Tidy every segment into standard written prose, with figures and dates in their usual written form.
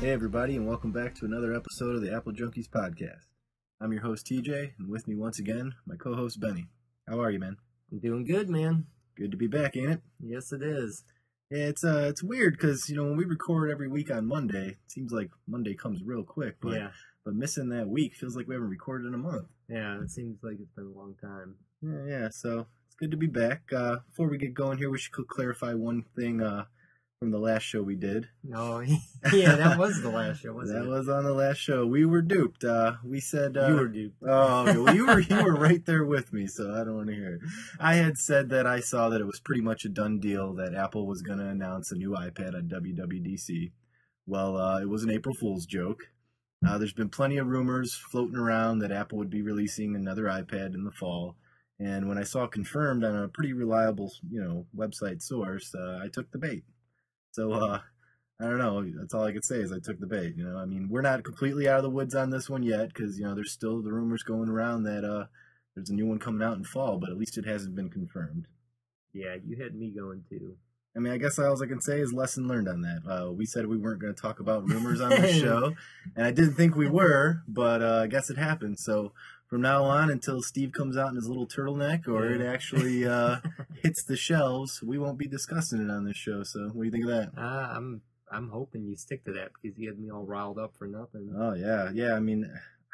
Hey everybody, and welcome back to another episode of the Apple Junkies podcast. I'm your host TJ, and with me once again, my co-host Benny. How are you, man? I'm doing good, man. Good to be back, ain't it? Yes, it is. Yeah, it's weird because when we record every week on Monday, it seems like Monday comes real quick, but missing that week feels like we haven't recorded in a month. Yeah, it seems like it's been a long time. Yeah, so it's good to be back. Before we get going here, we should clarify one thing from the last show we did. Oh, yeah, that was the last show, wasn't it? That was on the last show. We were duped. We said... you were duped. Oh, okay. Well, you were right there with me, so I don't want to hear it. I had said that I saw that it was pretty much a done deal that Apple was going to announce a new iPad at WWDC. Well, it was an April Fool's joke. There's been plenty of rumors floating around that Apple would be releasing another iPad in the fall. And when I saw it confirmed on a pretty reliable, website source, I took the bait. So, I don't know. That's all I could say is I took the bait. I mean, we're not completely out of the woods on this one yet because, there's still the rumors going around that there's a new one coming out in fall, but at least it hasn't been confirmed. Yeah, you had me going too. I mean, I guess all I can say is lesson learned on that. We said we weren't going to talk about rumors on this show, and I didn't think we were, but I guess it happened. So from now on, until Steve comes out in his little turtleneck or it actually hits the shelves, we won't be discussing it on this show. So what do you think of that? I'm hoping you stick to that because you had me all riled up for nothing. Oh, yeah. I mean,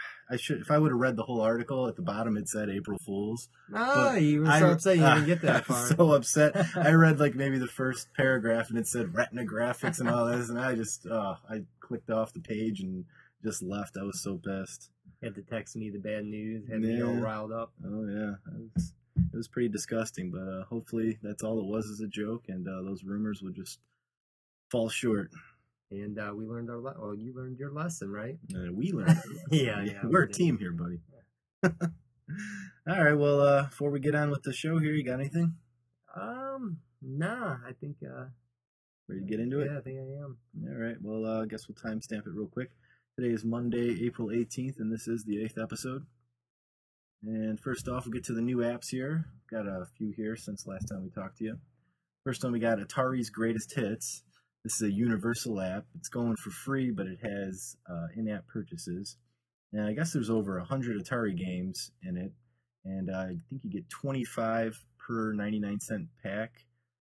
if I would have read the whole article, at the bottom it said April Fools. You were so upset you didn't get that far. I was so upset. I read maybe the first paragraph and it said Retina graphics and all this, and I just, I clicked off the page and just left. I was so pissed. Had to text me the bad news, had me all riled up. Oh, yeah. It was pretty disgusting, but hopefully that's all it was as a joke, and those rumors would just fall short. And we learned you learned your lesson, right? We learned. Yeah. We're a team here, buddy. All right. Well, before we get on with the show here, you got anything? Nah. I think. Ready to get into it? Yeah, I think I am. All right. Well, I guess we'll timestamp it real quick. Today is Monday, April 18th, and this is the 8th episode. And first off, we'll get to the new apps here. Got a few here since last time we talked to you. First one, we got Atari's Greatest Hits. This is a universal app. It's going for free, but it has in-app purchases. And I guess there's over 100 Atari games in it. And I think you get 25 per 99-cent pack.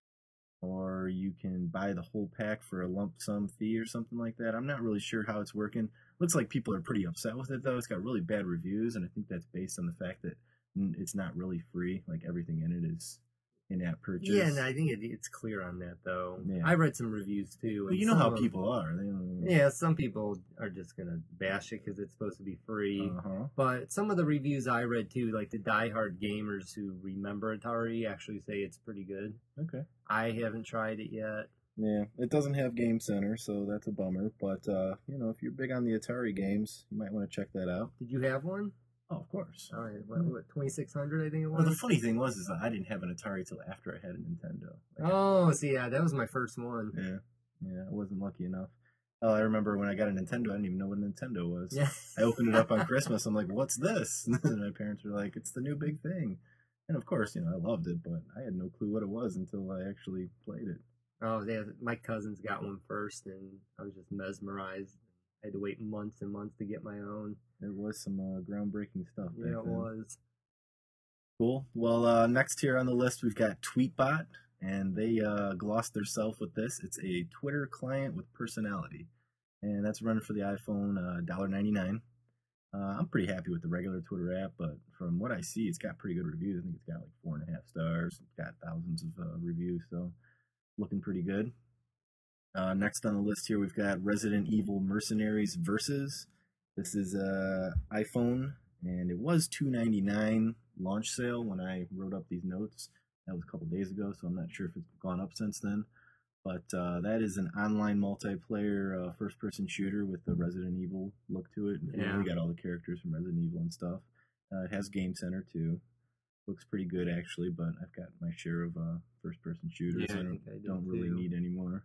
Or you can buy the whole pack for a lump sum fee or something like that. I'm not really sure how it's working. Looks like people are pretty upset with it, though. It's got really bad reviews, and I think that's based on the fact that it's not really free. Like, everything in it is in-app purchase. Yeah, and I think it's clear on that, though. Yeah. I read some reviews, too. But you know how people are. Yeah, some people are just going to bash it because it's supposed to be free. Uh-huh. But some of the reviews I read, too, like the diehard gamers who remember Atari actually say it's pretty good. Okay. I haven't tried it yet. Yeah, it doesn't have Game Center, so that's a bummer. But, if you're big on the Atari games, you might want to check that out. Did you have one? Oh, of course. All right. What 2600, I think it was? Well, the funny thing was is that I didn't have an Atari till after I had a Nintendo. That was my first one. Yeah, I wasn't lucky enough. Oh, I remember when I got a Nintendo, I didn't even know what a Nintendo was. Yeah. I opened it up on Christmas. I'm like, what's this? And my parents were like, it's the new big thing. And of course, I loved it, but I had no clue what it was until I actually played it. Oh, yeah. My cousins got one first, and I was just mesmerized. I had to wait months and months to get my own. It was some groundbreaking stuff back then. Yeah, it was. Cool. Well, next here on the list, we've got Tweetbot, and they glossed theirself with this. It's a Twitter client with personality, and that's running for the iPhone, $1.99. I'm pretty happy with the regular Twitter app, but from what I see, it's got pretty good reviews. I think it's got 4.5 stars. It's got thousands of reviews, so looking pretty good. Next on the list here, we've got Resident Evil Mercenaries Versus. This is iPhone, and it was $2.99 launch sale when I wrote up these notes. That was a couple days ago, so I'm not sure if it's gone up since then. But that is an online multiplayer first-person shooter with the Resident Evil look to it. And we got all the characters from Resident Evil and stuff. It has Game Center, too. Looks pretty good, actually, but I've got my share of first-person shooters. Yeah, I don't really need any more.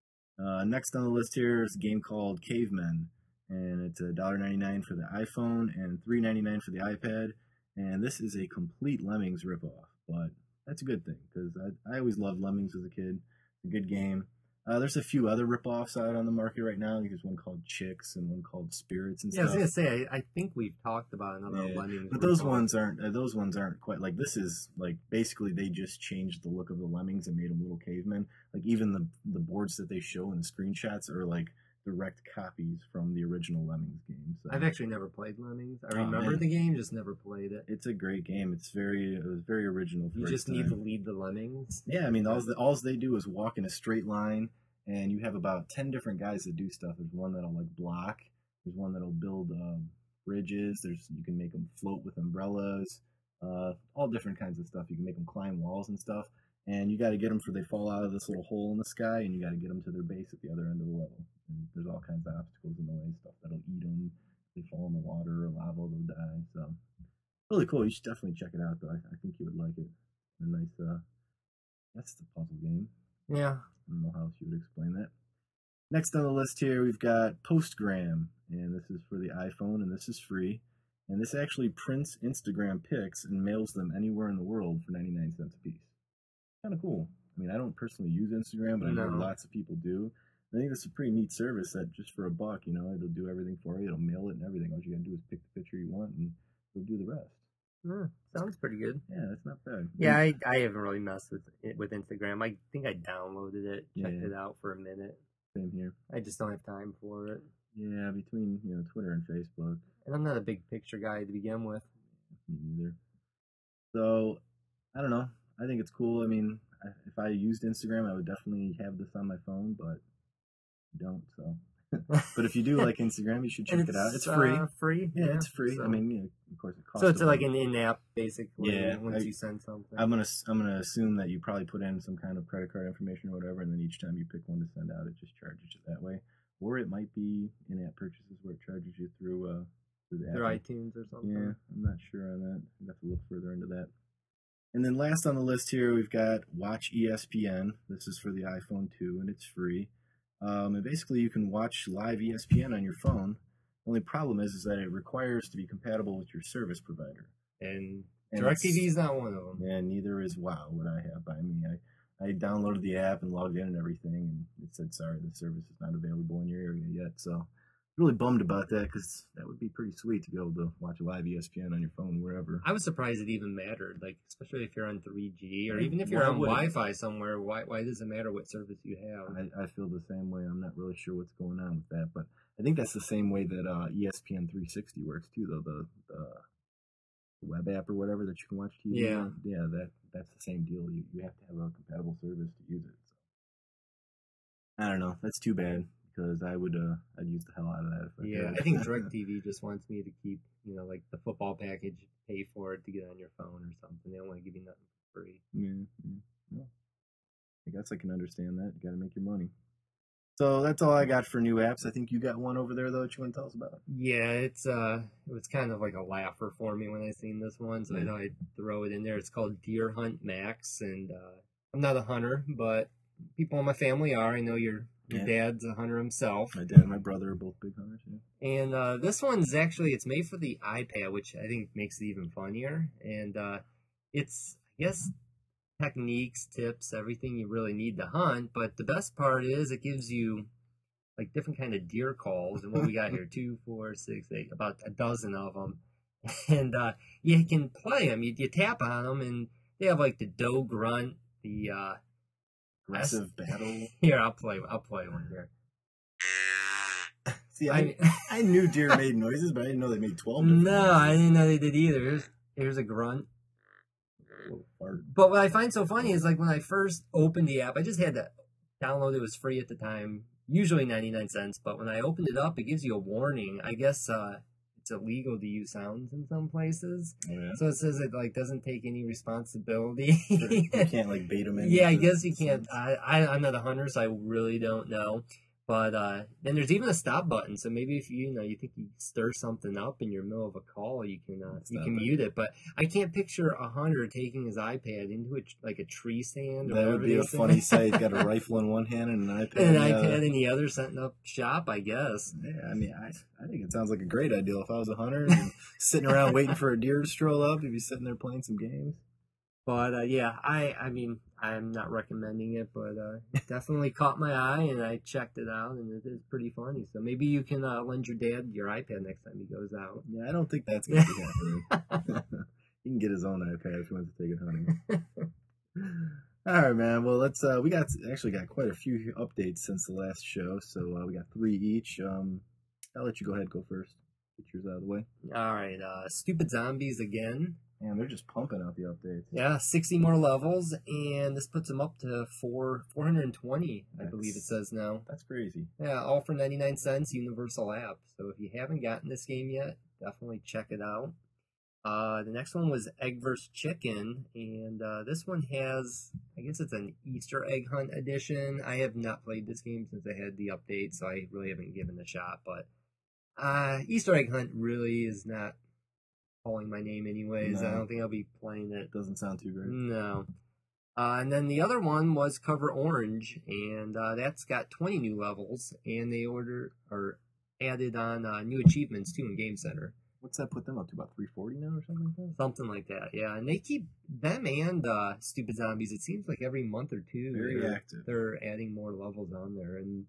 Next on the list here is a game called Cavemen, and it's $1.99 for the iPhone and $3.99 for the iPad. And this is a complete Lemmings ripoff, but that's a good thing because I always loved Lemmings as a kid. A good game. There's a few other ripoffs out on the market right now. There's one called Chicks and one called Spirits and Yeah, I was stuff. gonna say I think we've talked about another Lemmings, but those ones aren't quite like this. Is like basically they just changed the look of the Lemmings and made them little cavemen. Like even the boards that they show in the screenshots are like direct copies from the original Lemmings game. So. I've actually never played Lemmings. I remember the game, just never played it. It's a great game. It was very original. You just need to lead the Lemmings. Yeah, I mean, all they do is walk in a straight line, and you have about 10 different guys that do stuff. There's one that'll like block. There's one that'll build bridges. You can make them float with umbrellas. All different kinds of stuff. You can make them climb walls and stuff. And you got to get them they fall out of this little hole in the sky, and you got to get them to their base at the other end of the level. And there's all kinds of obstacles in the way, stuff that'll eat them. If they fall in the water or lava, they'll die. So really cool. You should definitely check it out, though. I think you would like it. A nice, that's the puzzle game. Yeah. I don't know how else you would explain that. Next on the list here, we've got Postgram, and this is for the iPhone, and this is free. And this actually prints Instagram pics and mails them anywhere in the world for 99 cents a piece. Kind of cool. I mean, I don't personally use Instagram, but I know lots of people do. I think it's a pretty neat service that just for $1, it'll do everything for you. It'll mail it and everything. All you gotta do is pick the picture you want, and it'll do the rest. Sounds pretty good. Yeah, that's not bad. Yeah, I haven't really messed with Instagram. I think I downloaded it, checked it out for a minute. Same here. I just don't have time for it. Yeah, between Twitter and Facebook. And I'm not a big picture guy to begin with. Me neither. So, I don't know. I think it's cool. I mean, if I used Instagram, I would definitely have this on my phone, but I don't, so. But if you do like Instagram, you should check it out. It's free. Free? Yeah, it's free. So, I mean, of course, it costs. So it's like an in-app, basically. Yeah. Once you send something. I'm gonna assume that you probably put in some kind of credit card information or whatever, and then each time you pick one to send out, it just charges you that way. Or it might be in-app purchases where it charges you through the app. Through iTunes or something. Yeah, I'm not sure on that. I'd have to look further into that. And then last on the list here, we've got Watch ESPN. This is for the iPhone 2, and it's free. And basically, you can watch live ESPN on your phone. The only problem is that it requires to be compatible with your service provider. And DirecTV is not one of them. And neither is WoW, what I have by me. I downloaded the app and logged in and everything, and it said, sorry, the service is not available in your area yet. So really bummed about that, because that would be pretty sweet to be able to watch a live ESPN on your phone wherever. I was surprised it even mattered, like especially if you're on 3G or even if you're on Wi-Fi somewhere. Why does it matter what service you have? I feel the same way. I'm not really sure what's going on with that, but I think that's the same way that ESPN 360 works too, though. The web app or whatever that you can watch TV on. Yeah, that's the same deal. You have to have a compatible service to use it. So. I don't know. That's too bad. Because I'd use the hell out of that if I could. I think DirecTV just wants me to keep, like the football package, pay for it to get on your phone or something. They don't want to give you nothing for free. Yeah. I guess I can understand that. You got to make your money. So that's all I got for new apps. I think you got one over there though that you want to tell us about. Yeah, it was kind of like a laugher for me when I seen this one, so I thought I'd throw it in there. It's called Deer Hunt Max, and I'm not a hunter, but people in my family are. I know your dad's a hunter himself. My dad and my brother are both big hunters. Yeah. And this one's actually, it's made for the iPad, which I think makes it even funnier. And it's, I guess, techniques, tips, everything you really need to hunt. But the best part is it gives you like different kind of deer calls. And what we got here, 2, 4, 6, 8, about a dozen of them. And you can play them. You tap on them, and they have like the doe grunt, the aggressive battle. Here, I'll play one here. See, I knew deer made noises, but I didn't know they made 12 No, noises. I didn't know they did either. Here's a grunt. But what I find so funny is like when I first opened the app, I just had to download it. It was free at the time, usually 99 cents. But when I opened it up, it gives you a warning. I guess it's illegal to use sounds in some places. Oh, yeah. So it says it like doesn't take any responsibility. You can't like bait them in. Yeah, I guess you can't. I'm not a hunter, so I really don't know. But then there's even a stop button. So maybe if you think you stir something up in your middle of a call, you can mute it. But I can't picture a hunter taking his iPad into a tree stand. That would be a funny sight. He's got a rifle in one hand and an iPad. And an iPad in the other, setting up shop, I guess. Yeah, I mean, I think it sounds like a great idea. If I was a hunter and sitting around waiting for a deer to stroll up, you'd be sitting there playing some games. But yeah, I mean, I'm not recommending it, but it definitely caught my eye, and I checked it out, and it is pretty funny. So maybe you can lend your dad your iPad next time he goes out. Yeah, I don't think that's going to be happening. He can get his own iPad if he wants to take it hunting. All right, man. Well, let's. We actually got quite a few updates since the last show, so we got 3 each. I'll let you go ahead and go first. Get yours out of the way. All right, Stupid Zombies again. Man, they're just pumping out the updates. Yeah, 60 more levels, and this puts them up to 420, I believe it says now. That's crazy. Yeah, all for 99 cents, Universal app. So if you haven't gotten this game yet, definitely check it out. The next one was Egg vs. Chicken, and this one has, I guess it's an Easter egg hunt edition. I have not played this game since I had the update, so I really haven't given it a shot, but Easter egg hunt really is not calling my name anyways. No. I don't think I'll be playing it. Doesn't sound too great. No. And then the other one was Cover Orange, and that's got 20 new levels, and they added on new achievements too in Game Center. What's that put them up to? About 340 now or something like that? Something like that, yeah. And they keep them and Stupid Zombies. It seems like every month or two, Very active. They're adding more levels on there, and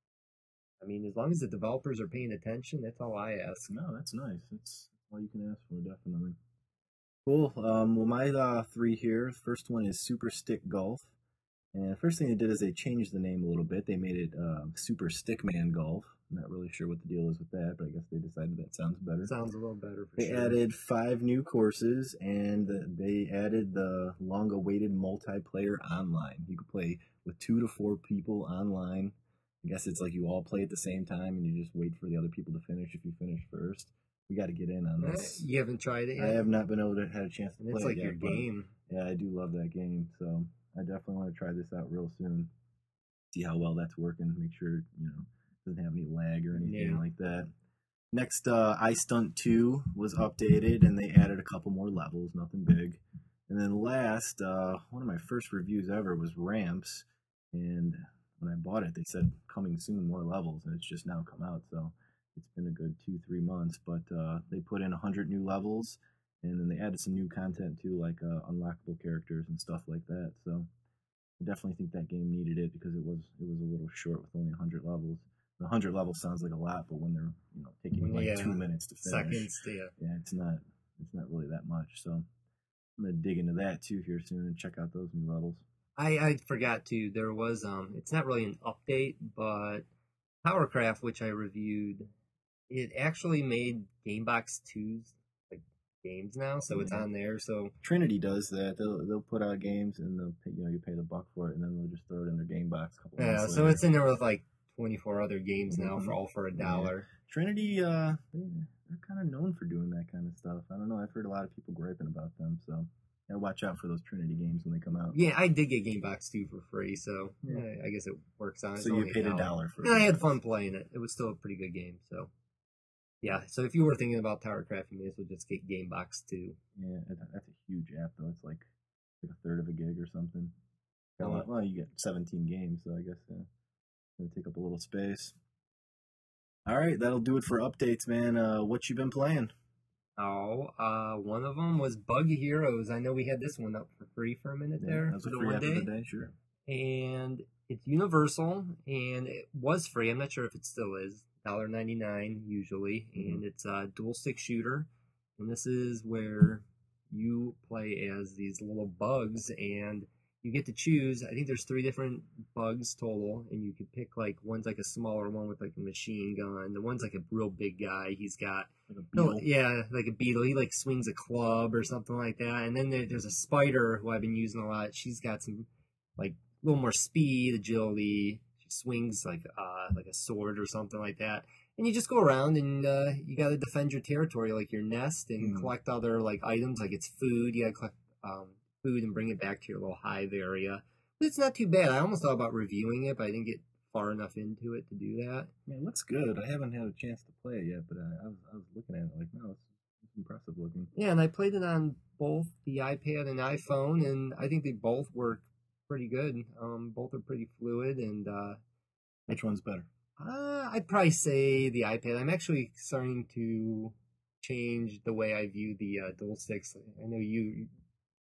I mean, as long as the developers are paying attention, that's all I ask. No, that's nice. That's all you can ask for, definitely. Cool. Well, my 3 here. First one is Super Stick Golf. And the first thing they did is they changed the name a little bit. They made it Super Stickman Golf. I'm not really sure what the deal is with that, but I guess they decided that sounds better. Sounds a little better for They sure. added 5 new courses, and they added the long-awaited multiplayer online. You can play with 2 to 4 people online. I guess it's like you all play at the same time, and you just wait for the other people to finish if you finish first. We got to get in on this. You haven't tried it yet? I have not been able to have a chance to And play it's like it your yet, but game. yeah, I do love that game, so I definitely want to try this out real soon. See how well that's working. Make sure doesn't have any lag or anything like that. Next, Ice Stunt 2 was updated, and they added a couple more levels. Nothing big. And then last, one of my first reviews ever was Ramps, and when I bought it, they said coming soon, more levels, and it's just now come out. So it's been a good 2-3 months, but they put in 100 new levels, and then they added some new content too, like unlockable characters and stuff like that. So I definitely think that game needed it because it was a little short with only 100 levels. 100 levels sounds like a lot, but when they're taking like 2 minutes to finish, seconds, it's not really that much. So I'm gonna dig into that too here soon and check out those new levels. I forgot to. There was it's not really an update, but Powercraft, which I reviewed, it actually made GameBox 2's like games now, so it's on there. So Trinity does that. They'll put out games and they'll pay, you pay the buck for it, and then they'll just throw it in their GameBox. yeah, so it's in there with like 24 other games now for $1. Yeah. Trinity, they're kind of known for doing that kind of stuff. I don't know. I've heard a lot of people griping about them, so yeah, watch out for those Trinity games when they come out. Yeah, I did get GameBox 2 for free, so I guess it works on it. So you paid $1 for it. And I had fun playing it. It was still a pretty good game, so yeah. So if you were thinking about Towercraft, you may as well just get GameBox 2. Yeah, that's a huge app though. It's like a third of a gig or something. Well, you get 17 games, so I guess it'll take up a little space. All right, that'll do it for updates, man. What you been playing? One of them was Bug Heroes. I know we had this one up for free for a minute there. That was a free app of the day, sure. And it's Universal, and it was free. I'm not sure if it still is. $1.99 usually, and it's a dual stick shooter. And this is where you play as these little bugs, and you get to choose. I think there's 3 different bugs total, and you can pick like one's like a smaller one with like a machine gun. The one's like a real big guy. He's got like a beetle. like a beetle. He like swings a club or something like that. And then there's a spider who I've been using a lot. She's got some like a little more speed, agility. She swings like a sword or something like that. And you just go around and you got to defend your territory, like your nest, and collect other like items, like it's food. You got to collect food and bring it back to your little hive area. But it's not too bad. I almost thought about reviewing it, but I didn't get far enough into it to do that. Yeah, it looks good. I haven't had a chance to play it yet, but I was looking at it like, no, it's impressive looking. Yeah, and I played it on both the iPad and iPhone, and I think they both work pretty good. Both are pretty fluid, and which one's better? I'd probably say the iPad. I'm actually starting to change the way I view the dual sticks. I know you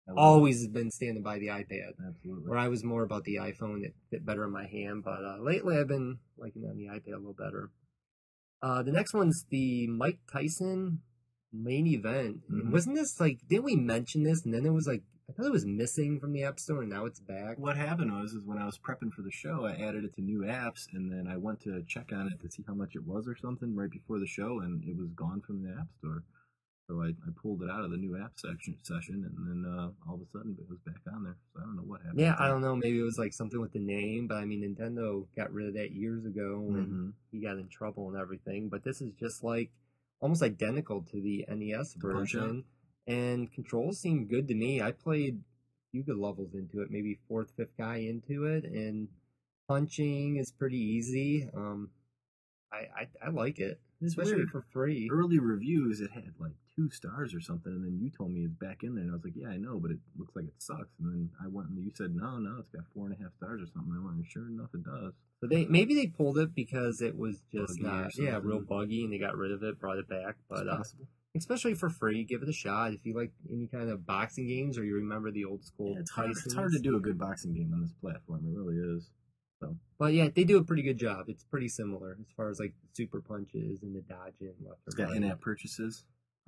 always been standing by the iPad. Absolutely. Where I was more about the iPhone. It fit better in my hand. But lately I've been liking on the iPad a little better. The next one's the Mike Tyson main event. Mhm. Wasn't this like, didn't we mention this? And then it was like, I thought it was missing from the App Store and now it's back. What happened was when I was prepping for the show, I added it to new apps, and then I went to check on it to see how much it was or something right before the show, and it was gone from the App Store. So I pulled it out of the new app session, and then all of a sudden it was back on there. So I don't know what happened. Yeah, I don't know. Maybe it was like something with the name, but I mean, Nintendo got rid of that years ago when he got in trouble and everything. But this is just like almost identical to the NES version, and controls seem good to me. I played a few good levels into it, maybe fourth, fifth guy into it, and punching is pretty easy. I like it, especially for free. Early reviews, it had like 2 stars or something, and then you told me it's back in there, and I was like, yeah, I know, but it looks like it sucks. And then I went and you said, no, it's got 4.5 stars or something. I went, and sure enough, it does. So maybe they pulled it because it was just not, real buggy, and they got rid of it, brought it back. But especially for free, give it a shot if you like any kind of boxing games or you remember the old school. It's hard to do a good boxing game on this platform. It really is. So. But yeah, they do a pretty good job. It's pretty similar as far as like super punches and the dodging left. It's got in-app purchases.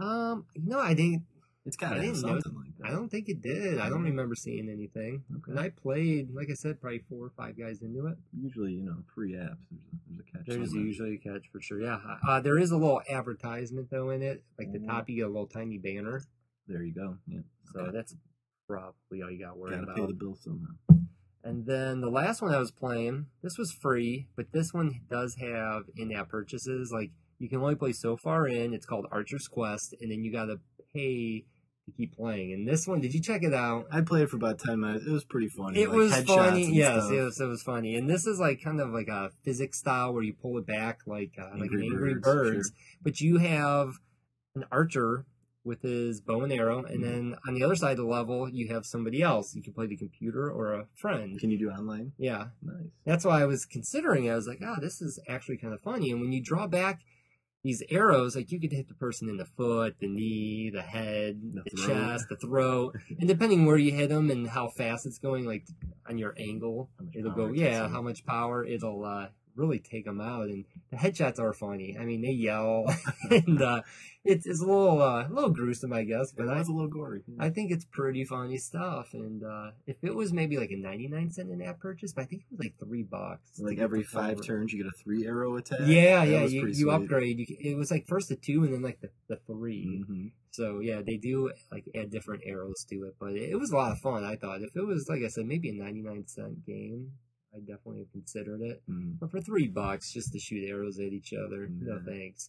I didn't. It's got something like that. I don't think it did. I don't remember seeing anything. Okay. And I played, like I said, probably 4 or 5 guys into it. Usually, free apps. There's a catch. There's usually a catch for sure. Yeah. There is a little advertisement though in it. Like the top, you get a little tiny banner. There you go. Yeah. So that's probably all you got to worry about. Gotta pay the bill somehow. And then the last one I was playing, this was free, but this one does have in-app purchases. Like, you can only play so far in. It's called Archer's Quest, and then you got to pay to keep playing. And this one, did you check it out? I played for about 10 minutes. It was pretty funny. It was funny. Yes, it was funny. And this is like kind of like a physics style where you pull it back like Angry Birds. Sure. But you have an archer with his bow and arrow, and then on the other side of the level, you have somebody else. You can play the computer or a friend. Can you do online? Yeah. Nice. That's why I was considering it. I was like, this is actually kind of funny. And when you draw back these arrows, like you could hit the person in the foot, the knee, the head, the chest, the throat, and depending where you hit them and how fast it's going, like on your angle, it'll go, how much power, it'll really take them out. And the headshots are funny. I mean, they yell, and it's a little gruesome, I guess, but it's a little gory. Yeah. I think it's pretty funny stuff. And if it was maybe like a 99-cent in-app purchase, but I think it was like $3. Like every 5 turns, you get a 3-arrow attack. Yeah, you upgrade. It was like first the 2 and then like the 3. Mm-hmm. So yeah, they do like add different arrows to it, but it was a lot of fun. I thought if it was, like I said, maybe a 99-cent game, I definitely have considered it. But for $3 just to shoot arrows at each other, no thanks.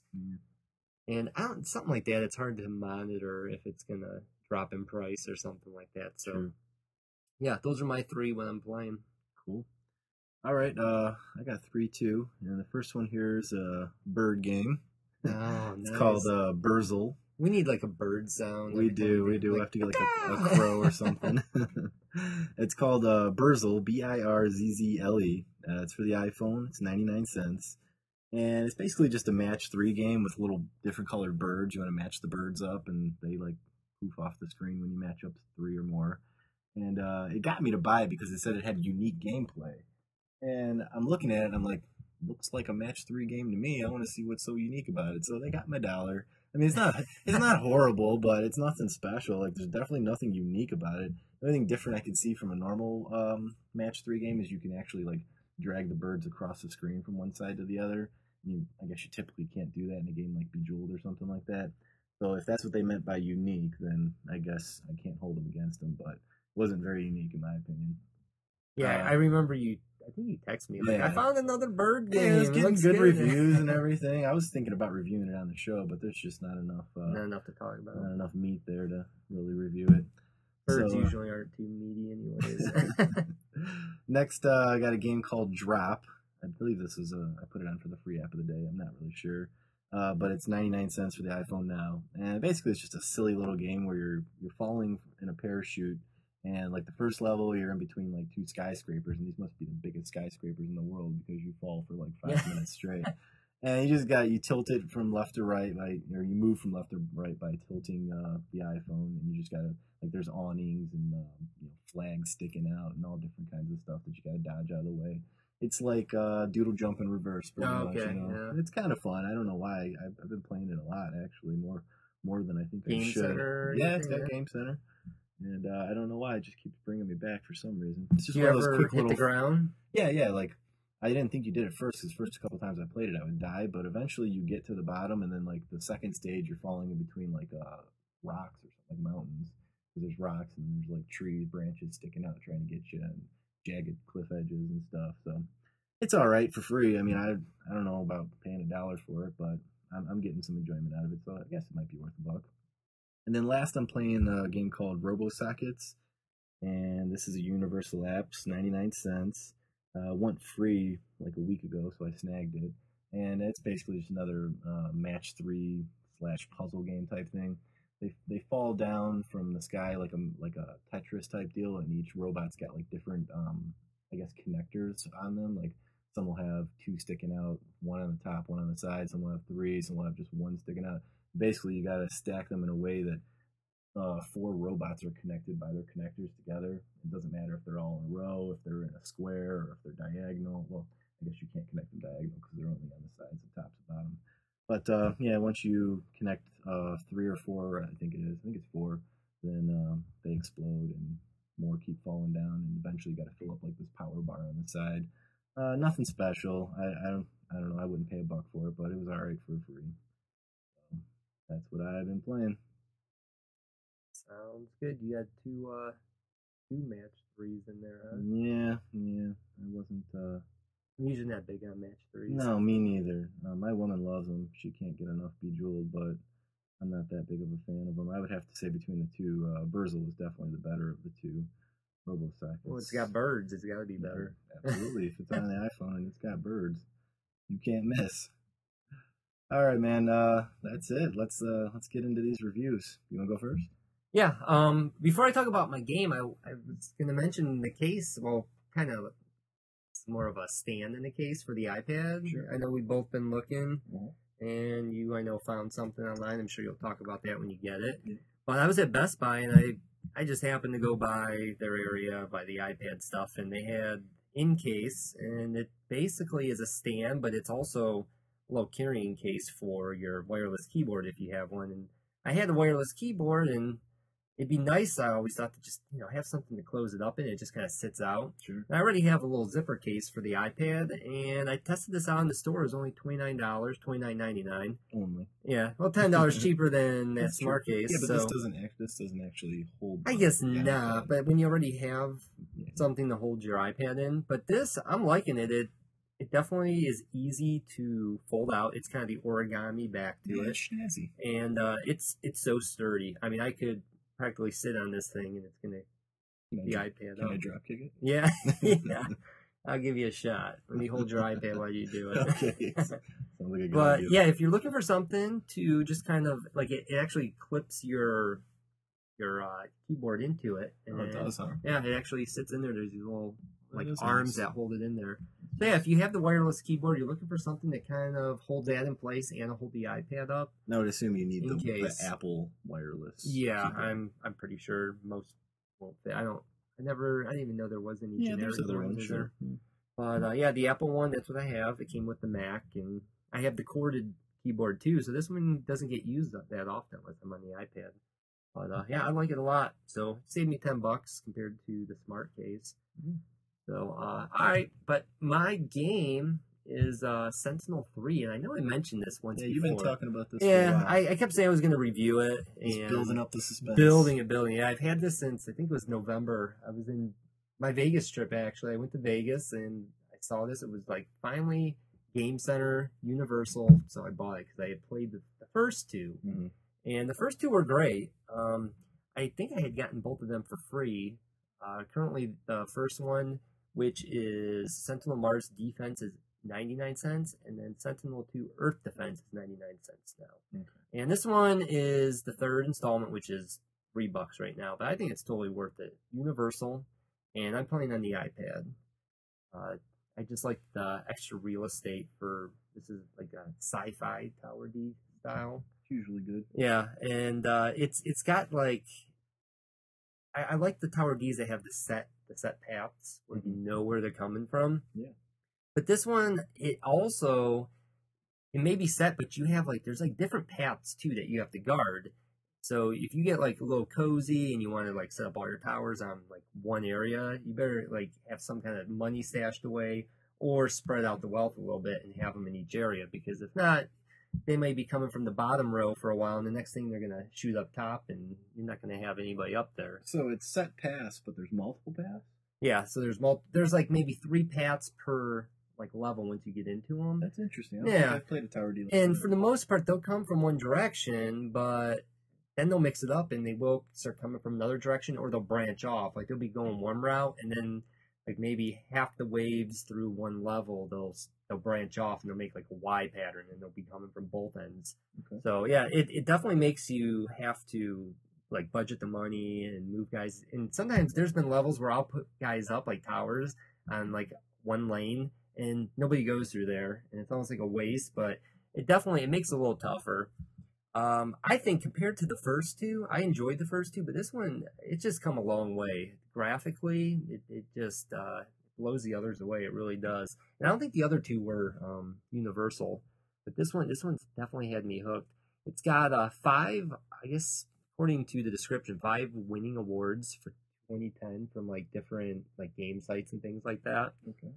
And something like that, it's hard to monitor if it's gonna drop in price or something like that. So yeah, those are my 3 when I'm playing. Cool. All right, I got 3 too, and the first one here is a bird game. Oh, nice. It's called Burzzle. We need like a bird sound. We do. We have to get like a crow or something. It's called Burzzle, Birzzzle. It's for the iPhone. It's 99 cents. And it's basically just a match 3 game with little different colored birds. You want to match the birds up, and they like poof off the screen when you match up 3 or more. And it got me to buy it because it said it had unique gameplay. And I'm looking at it, and I'm like, looks like a match 3 game to me. I want to see what's so unique about it. So they got my $1. I mean, it's not horrible, but it's nothing special. Like, there's definitely nothing unique about it. The only thing different I can see from a normal match 3 game is you can actually like drag the birds across the screen from one side to the other. I guess you typically can't do that in a game like Bejeweled or something like that. So if that's what they meant by unique, then I guess I can't hold them against them. But it wasn't very unique in my opinion. Yeah, I remember you. I think you texted me. Like, I found another bird game. Yeah, it was getting good reviews and everything. I was thinking about reviewing it on the show, but there's just not enough. Not enough to talk about. Not enough meat there to really review it. Birds usually aren't too meaty, anyways. Next, I got a game called Drop. I believe this is I put it on for the free app of the day. I'm not really sure, but it's 99 cents for the iPhone now. And basically, it's just a silly little game where you're falling in a parachute. And like the first level, you're in between like 2 skyscrapers, and these must be the biggest skyscrapers in the world because you fall for like 5 minutes straight. And you tilt it from left to right, or you move from left to right by tilting the iPhone, and you just gotta, like, there's awnings and flags sticking out and all different kinds of stuff that you gotta dodge out of the way. It's like Doodle Jump in reverse, pretty Oh, much. okay, And it's kind of fun. I don't know why. I've been playing it a lot, actually, more than I think I Game should. Center. Yeah, it's anything, got Game Center, and I don't know why. It just keeps bringing me back for some reason. It's just Do you one of those ever quick hit little. the ground? Yeah. Like, I didn't think you did it first, because first couple times I played it, I would die. But eventually, you get to the bottom, and then like the second stage, you're falling in between like rocks or something, like mountains. Because there's rocks and there's like trees, branches sticking out trying to get you, and jagged cliff edges and stuff. So it's all right for free. I mean, I don't know about paying $1 for it, but I'm getting some enjoyment out of it. So I guess it might be worth a buck. And then last, I'm playing a game called RoboSockets, and this is a Universal app, it's 99 cents. Went free like a week ago, so I snagged it. And it's basically just another match 3 / puzzle game type thing. They fall down from the sky like a Tetris type deal, and each robot's got like different I guess connectors on them. Like some will have 2 sticking out, one on the top, one on the side. Some will have 3, some will have just 1 sticking out. Basically, you got to stack them in a way that 4 robots are connected by their connectors together. It doesn't matter if they're all in a row, if they're in a square, or if they're diagonal. Well, I guess you can't connect them diagonal because they're only on the sides, the tops and bottom. But yeah, once you connect 3 or 4, I think it's 4, then they explode and more keep falling down, and eventually you got to fill up like this power bar on the side. Nothing special. I don't know. I wouldn't pay $1 for it, but it was all right for free. So that's what I've been playing. Sounds good. You had two match 3s in there, huh? Yeah. I wasn't. I'm usually not big on match 3s. No, me neither. My woman loves them. She can't get enough Bejeweled, but I'm not that big of a fan of them. I would have to say between the two, Berzel is definitely the better of the two. RoboSockets. Well, it's got birds. It's got to be better. Absolutely. If it's on the iPhone and it's got birds, you can't miss. All right, man. That's it. Let's get into these reviews. You want to go first? Yeah. Before I talk about my game, I was going to mention the case. Well, kind of it's more of a stand in the case for the iPad. Sure. I know we've both been looking, Mm-hmm. and you, I know, found something online. I'm sure you'll talk about that when you get it. Yeah. But I was at Best Buy, and I just happened to go by their area, by the iPad stuff, and they had in case, and it basically is a stand, but it's also a little carrying case for your wireless keyboard if you have one. And I had a wireless keyboard, and it'd be nice, I always thought, to just have something to close it up in. It just kind of sits out. Sure. And I already have a little zipper case for the iPad, and I tested this out in the store. It was only $29, $29.99. Only. Yeah, well, $10 cheaper than that That's smart true. case. Yeah, but so this doesn't actually hold. I guess the not. iPad. But when you already have Yeah. something to hold your iPad in, but this, I'm liking it. It definitely is easy to fold out. It's kind of the origami back to it, It's snazzy. and it's so sturdy. I mean, I could practically sit on this thing and it's gonna keep the iPad Can up. I drop kick it? Yeah, yeah. I'll give you a shot. Let me hold your iPad while you do it. Okay. Sounds like a good But idea. yeah, if you're looking for something to just kind of like it actually clips your keyboard into it. Oh, it does, huh? Yeah, it actually sits in there. There's these little like That is arms nice. that hold it in there. So yeah, if you have the wireless keyboard, you're looking for something that kind of holds that in place and hold the iPad up. I would assume you need In the case. Apple wireless. Yeah, keyboard. I'm pretty sure most won't fit. I didn't even know there was any Yeah, generic there's other ones, ones, is there? sure. But yeah, the Apple one, that's what I have. It came with the Mac, and I have the corded keyboard too. So this one doesn't get used that often unless I'm on the iPad. But yeah, I like it a lot. So it saved me $10 compared to the smart case. Mhm. So all right, but my game is Sentinel 3, and I know I mentioned this once Yeah, before. you've been talking about this. Yeah, for a while. I kept saying I was going to review it, Just and building up the suspense. building. Yeah, I've had this since I think it was November. I was in my Vegas trip actually. I went to Vegas and I saw this. It was like finally Game Center, Universal, so I bought it because I had played the first two, Mhm. and the first two were great. I think I had gotten both of them for free. Currently, the first one, which is Sentinel Mars Defense, is 99 cents, and then Sentinel 2 Earth Defense is 99 cents now. Okay. And this one is the third installment, which is $3 right now, but I think it's totally worth it. Universal, and I'm playing on the iPad. I just like the extra real estate for This is like a sci-fi Tower D style. It's usually good. Yeah, and it's got like I like the Tower Ds that have the set paths where you know where they're coming from. Yeah. But this one, it may be set, but you have like there's like different paths too that you have to guard. So if you get like a little cozy and you want to like set up all your towers on like one area, you better like have some kind of money stashed away or spread out the wealth a little bit and have them in each area, because if not, they may be coming from the bottom row for a while, and the next thing they're going to shoot up top, and you're not going to have anybody up there. So it's set paths, but there's multiple paths? Yeah, so there's like maybe 3 paths per like level once you get into them. That's interesting. I don't think I've played a Tower D. And for the most part, they'll come from one direction, but then they'll mix it up and they will start coming from another direction, or they'll branch off. Like they'll be going one route, and then like maybe half the waves through one level, they'll branch off and they'll make like a Y pattern, and they'll be coming from both ends. Okay. So yeah, it definitely makes you have to like budget the money and move guys. And sometimes there's been levels where I'll put guys up like towers on like one lane, and nobody goes through there, and it's almost like a waste. But it makes it a little tougher. I think compared to the first two, I enjoyed the first two, but this one, it's just come a long way. Graphically, it just blows the others away. It really does. And I don't think the other two were universal, but this one's definitely had me hooked. It's got 5, I guess, according to the description, 5 winning awards for 2010 from like different like game sites and things like that. Okay.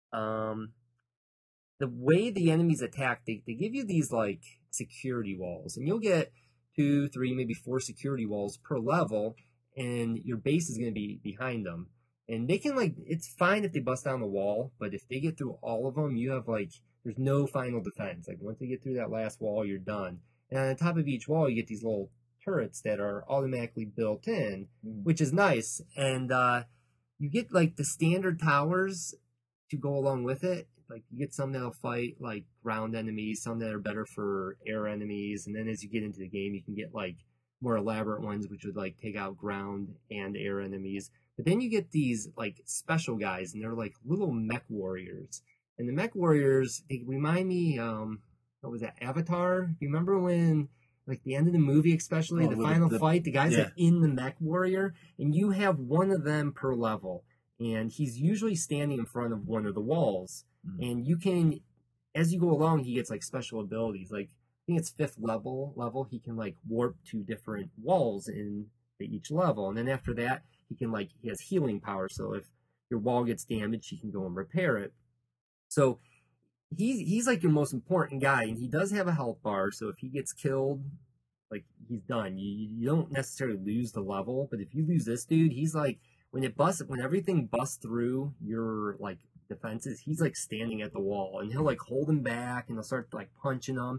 The way the enemies attack, they give you these like security walls, and you'll get 2, 3, maybe 4 security walls per level, and your base is going to be behind them. And they can like, it's fine if they bust down the wall, but if they get through all of them, you have like, there's no final defense. Like once they get through that last wall, you're done. And on the top of each wall, you get these little turrets that are automatically built in, which is nice. And you get like the standard towers to go along with it. Like you get some that'll fight like ground enemies, some that are better for air enemies, and then as you get into the game, you can get like more elaborate ones, which would like take out ground and air enemies. But then you get these like special guys, and they're like little mech warriors. And the mech warriors, they remind me, what was that, Avatar? You remember when, like the end of the movie, especially the final fight, the guy's like in the mech warrior, and you have one of them per level, and he's usually standing in front of one of the walls. And you can, as you go along, he gets like special abilities. Like I think it's 5th level, he can like warp to different walls in each level, and then after that, he has healing power. So if your wall gets damaged, he can go and repair it. So he's like your most important guy, and he does have a health bar. So if he gets killed, like he's done. You don't necessarily lose the level, but if you lose this dude, he's like when everything busts through your like defenses, he's like standing at the wall, and he'll like hold him back, and he'll start like punching them.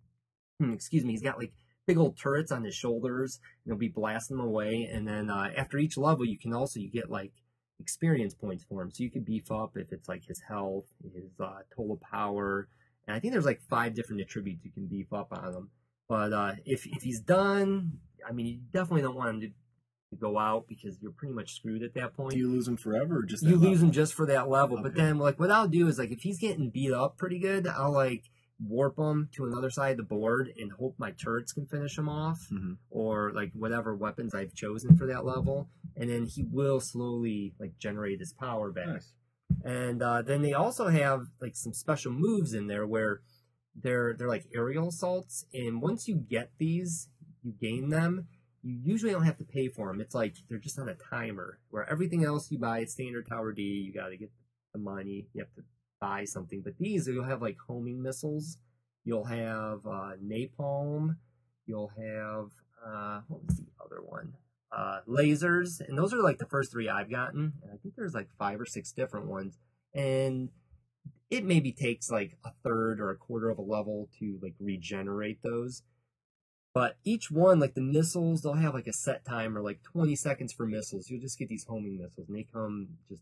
He's got like big old turrets on his shoulders, and he'll be blasting them away. And then after each level, you get like experience points for him, so you can beef up if it's like his health, his total power, and I think there's like 5 different attributes you can beef up on him. But if he's done, I mean, you definitely don't want him to go out, because you're pretty much screwed at that point. Do you lose him forever, or just you lose him just for that level? Okay. But then like what I'll do is like if he's getting beat up pretty good, I'll like warp him to another side of the board and hope my turrets can finish him off, or like whatever weapons I've chosen for that level, and then he will slowly like generate his power back. Nice. And then they also have like some special moves in there where they're like aerial assaults, and once you get these, you gain them. You usually don't have to pay for them. It's like they're just on a timer, where everything else you buy, standard Tower D, you got to get the money, you have to buy something. But these, you'll have like homing missiles, you'll have napalm, you'll have, what was the other one? Lasers, and those are like the first 3 I've gotten, and I think there's like 5 or 6 different ones, and it maybe takes like a third or a quarter of a level to like regenerate those. But each one, like the missiles, they'll have like a set timer, like 20 seconds for missiles. You'll just get these homing missiles, and they come just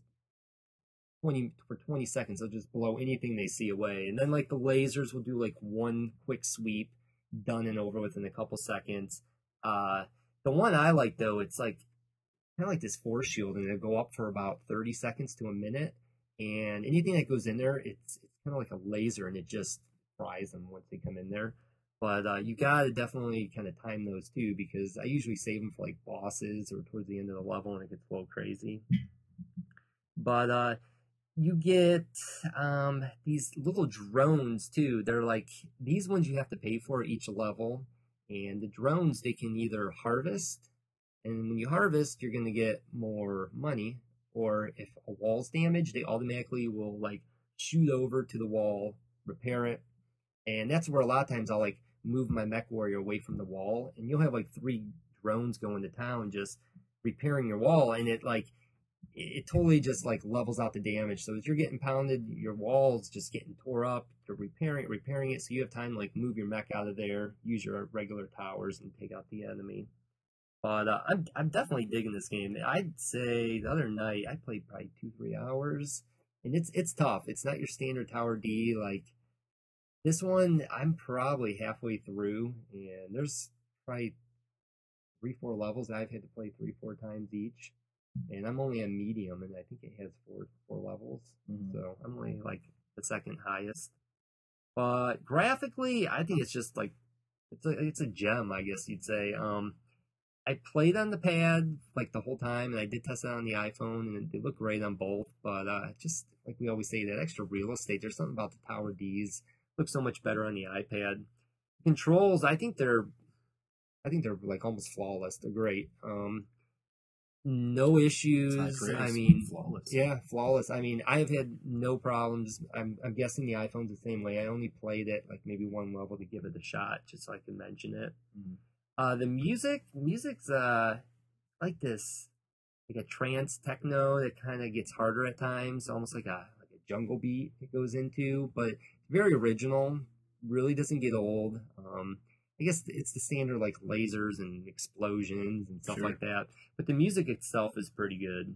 20 seconds. They'll just blow anything they see away. And then like the lasers will do like one quick sweep, done and over within a couple seconds. The one I like though, it's like kind of like this force shield, and it'll go up for about 30 seconds to a minute. And anything that goes in there, it's kind of like a laser, and it just prize them once they come in there. But you gotta definitely kind of time those too, because I usually save them for like bosses or towards the end of the level and it gets a little crazy. But you get these little drones too. They're like these ones you have to pay for each level, and the drones they can either harvest, and when you harvest, you're gonna get more money. Or if a wall's damaged, they automatically will like shoot over to the wall, repair it, and that's where a lot of times I'll like move my mech warrior away from the wall, and you'll have like 3 drones going to town just repairing your wall, and it totally just like levels out the damage. So as you're getting pounded, your wall's just getting tore up. They're repairing it, so you have time to like move your mech out of there, use your regular towers, and take out the enemy. But I'm definitely digging this game. I'd say the other night I played probably 2-3 hours, and it's tough. It's not your standard tower D. Like this one, I'm probably halfway through, and there's probably 3-4 levels I've had to play 3-4 times each, and I'm only on medium, and I think it has four levels, so I'm only like the second highest. But graphically, I think it's just like it's a gem, I guess you'd say. I played on the pad like the whole time, and I did test it on the iPhone, and they look great on both. But just like we always say, that extra real estate. There's something about the Tower Ds look so much better on the iPad. Controls, I think they're like almost flawless. They're great. No issues. I mean, flawless. Yeah, flawless. I mean, I have had no problems. I'm guessing the iPhone's the same way. I only played it like maybe one level to give it a shot, just so I can mention it. The music's like this, like a trance techno that kind of gets harder at times, almost like a jungle beat it goes into, but very original. Really doesn't get old. I guess it's the standard like lasers and explosions and stuff like that, but the music itself is pretty good.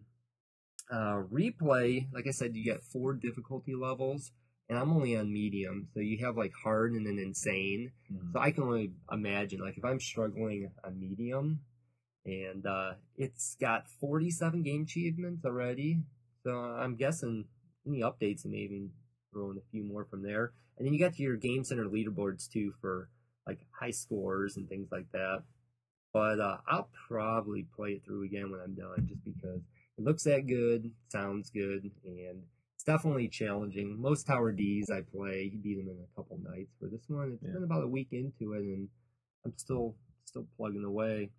Replay, like I said, you get 4 difficulty levels, and I'm only on medium, so you have like hard and then insane. So I can only imagine like if I'm struggling on medium, and it's got 47 game achievements already, so I'm guessing any updates and maybe throw in a few more from there. And then you got your Game Center leaderboards too for like high scores and things like that. But I'll probably play it through again when I'm done, just because it looks that good, sounds good, and it's definitely challenging. Most Tower Ds I play, you beat them in a couple nights. For this one, it's been about a week into it, and I'm still plugging away.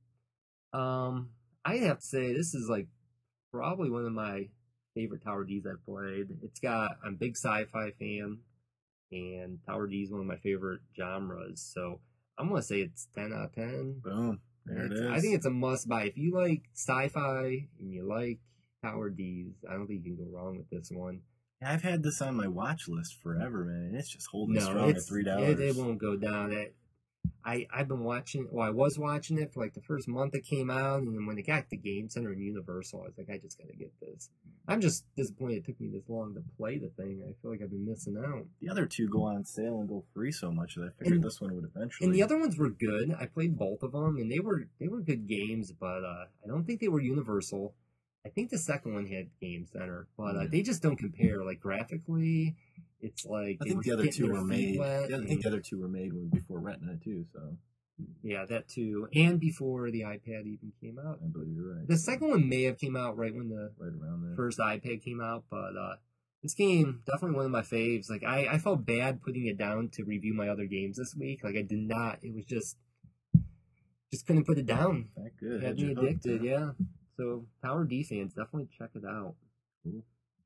I'd have to say this is like probably one of my favorite Tower Ds I've played. I'm a big sci-fi fan, and Tower D is one of my favorite genres, so I'm gonna say it's 10 out of 10. Boom. There it is. I think it's a must-buy. If you like sci-fi and you like Tower Ds, I don't think you can go wrong with this one. I've had this on my watch list forever, man, and it's just holding strong at $3. It won't go down. I've been watching. Well, I was watching it for like the first month it came out, and then when it got to Game Center and Universal, I was like, I just gotta get this. I'm just disappointed it took me this long to play the thing. I feel like I've been missing out. The other two go on sale and go free so much that I figured this one would eventually. And the other ones were good. I played both of them, and they were good games, but I don't think they were Universal. I think the second one had Game Center, but they just don't compare. Like graphically, it's like I think the other two were made. I think the other two were made before Retina too. So yeah, that too, and before the iPad even came out. I believe you're right. The second one may have came out right when the around there. First iPad came out, but this game definitely one of my faves. Like I felt bad putting it down to review my other games this week. Like I did not. It was just couldn't put it down. That good. Had me addicted. Yeah. So Tower D fans, definitely check it out. Cool.